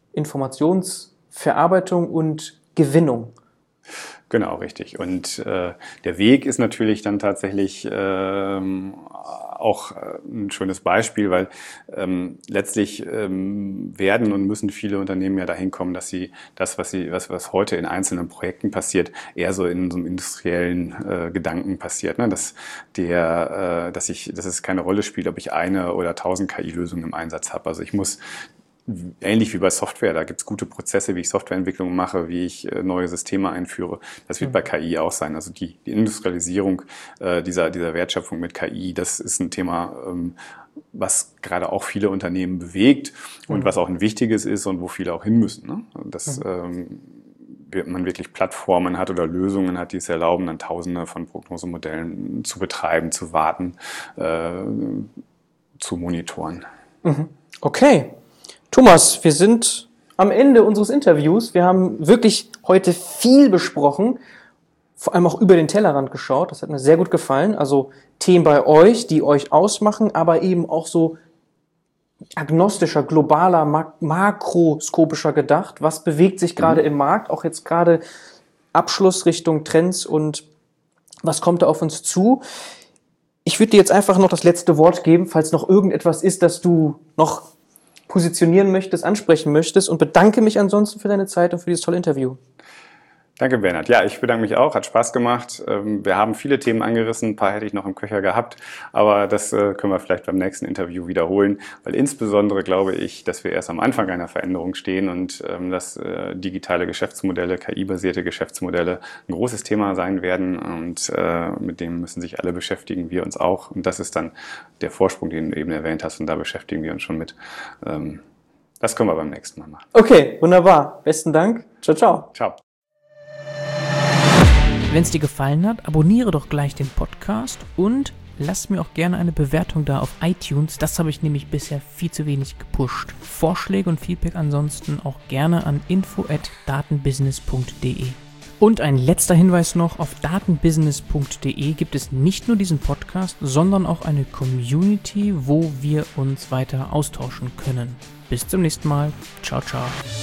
Informationsverarbeitung und Gewinnung. Genau, richtig. Und äh, der Weg ist natürlich dann tatsächlich ähm, auch ein schönes Beispiel, weil ähm, letztlich ähm, werden und müssen viele Unternehmen ja dahin kommen, dass sie das, was sie, was, was heute in einzelnen Projekten passiert, eher so in so einem industriellen äh, Gedanken passiert, ne? Dass der, äh, dass ich, dass es keine Rolle spielt, ob ich eine oder tausend K I-Lösungen im Einsatz habe. Also ich muss ähnlich wie bei Software, da gibt's gute Prozesse, wie ich Softwareentwicklung mache, wie ich äh, neue Systeme einführe. Das wird mhm. bei K I auch sein. Also die, die Industrialisierung äh, dieser, dieser Wertschöpfung mit K I, das ist ein Thema, ähm, was gerade auch viele Unternehmen bewegt und mhm. was auch ein wichtiges ist und wo viele auch hin müssen. Ne? Dass mhm. ähm, man wirklich Plattformen hat oder Lösungen hat, die es erlauben, dann Tausende von Prognosemodellen zu betreiben, zu warten, äh, zu monitoren. Mhm. Okay. Thomas, wir sind am Ende unseres Interviews. Wir haben wirklich heute viel besprochen. vor allem auch über den Tellerrand geschaut. Das hat mir sehr gut gefallen. Also Themen bei euch, die euch ausmachen, aber eben auch so agnostischer, globaler, mak- makroskopischer gedacht. Was bewegt sich gerade mhm. im Markt? Auch jetzt gerade Abschluss Richtung Trends und was kommt da auf uns zu? Ich würde dir jetzt einfach noch das letzte Wort geben, falls noch irgendetwas ist, das du noch positionieren möchtest, ansprechen möchtest, und bedanke mich ansonsten für deine Zeit und für dieses tolle Interview. Danke, Bernhard. Ja, ich bedanke mich auch. Hat Spaß gemacht. Wir haben viele Themen angerissen. Ein paar hätte ich noch im Köcher gehabt. Aber das können wir vielleicht beim nächsten Interview wiederholen. Weil insbesondere glaube ich, dass wir erst am Anfang einer Veränderung stehen und dass digitale Geschäftsmodelle, K I-basierte Geschäftsmodelle ein großes Thema sein werden. Und mit dem müssen sich alle beschäftigen, wir uns auch. Und das ist dann der Vorsprung, den du eben erwähnt hast. Und da beschäftigen wir uns schon mit. Das können wir beim nächsten Mal machen. Okay, wunderbar. Besten Dank. Ciao, ciao. Ciao. Wenn es dir gefallen hat, abonniere doch gleich den Podcast und lass mir auch gerne eine Bewertung da auf iTunes. Das habe ich nämlich bisher viel zu wenig gepusht. Vorschläge und Feedback ansonsten auch gerne an info at datenbusiness punkt de. Und ein letzter Hinweis noch, auf datenbusiness punkt de gibt es nicht nur diesen Podcast, sondern auch eine Community, wo wir uns weiter austauschen können. Bis zum nächsten Mal. Ciao, ciao.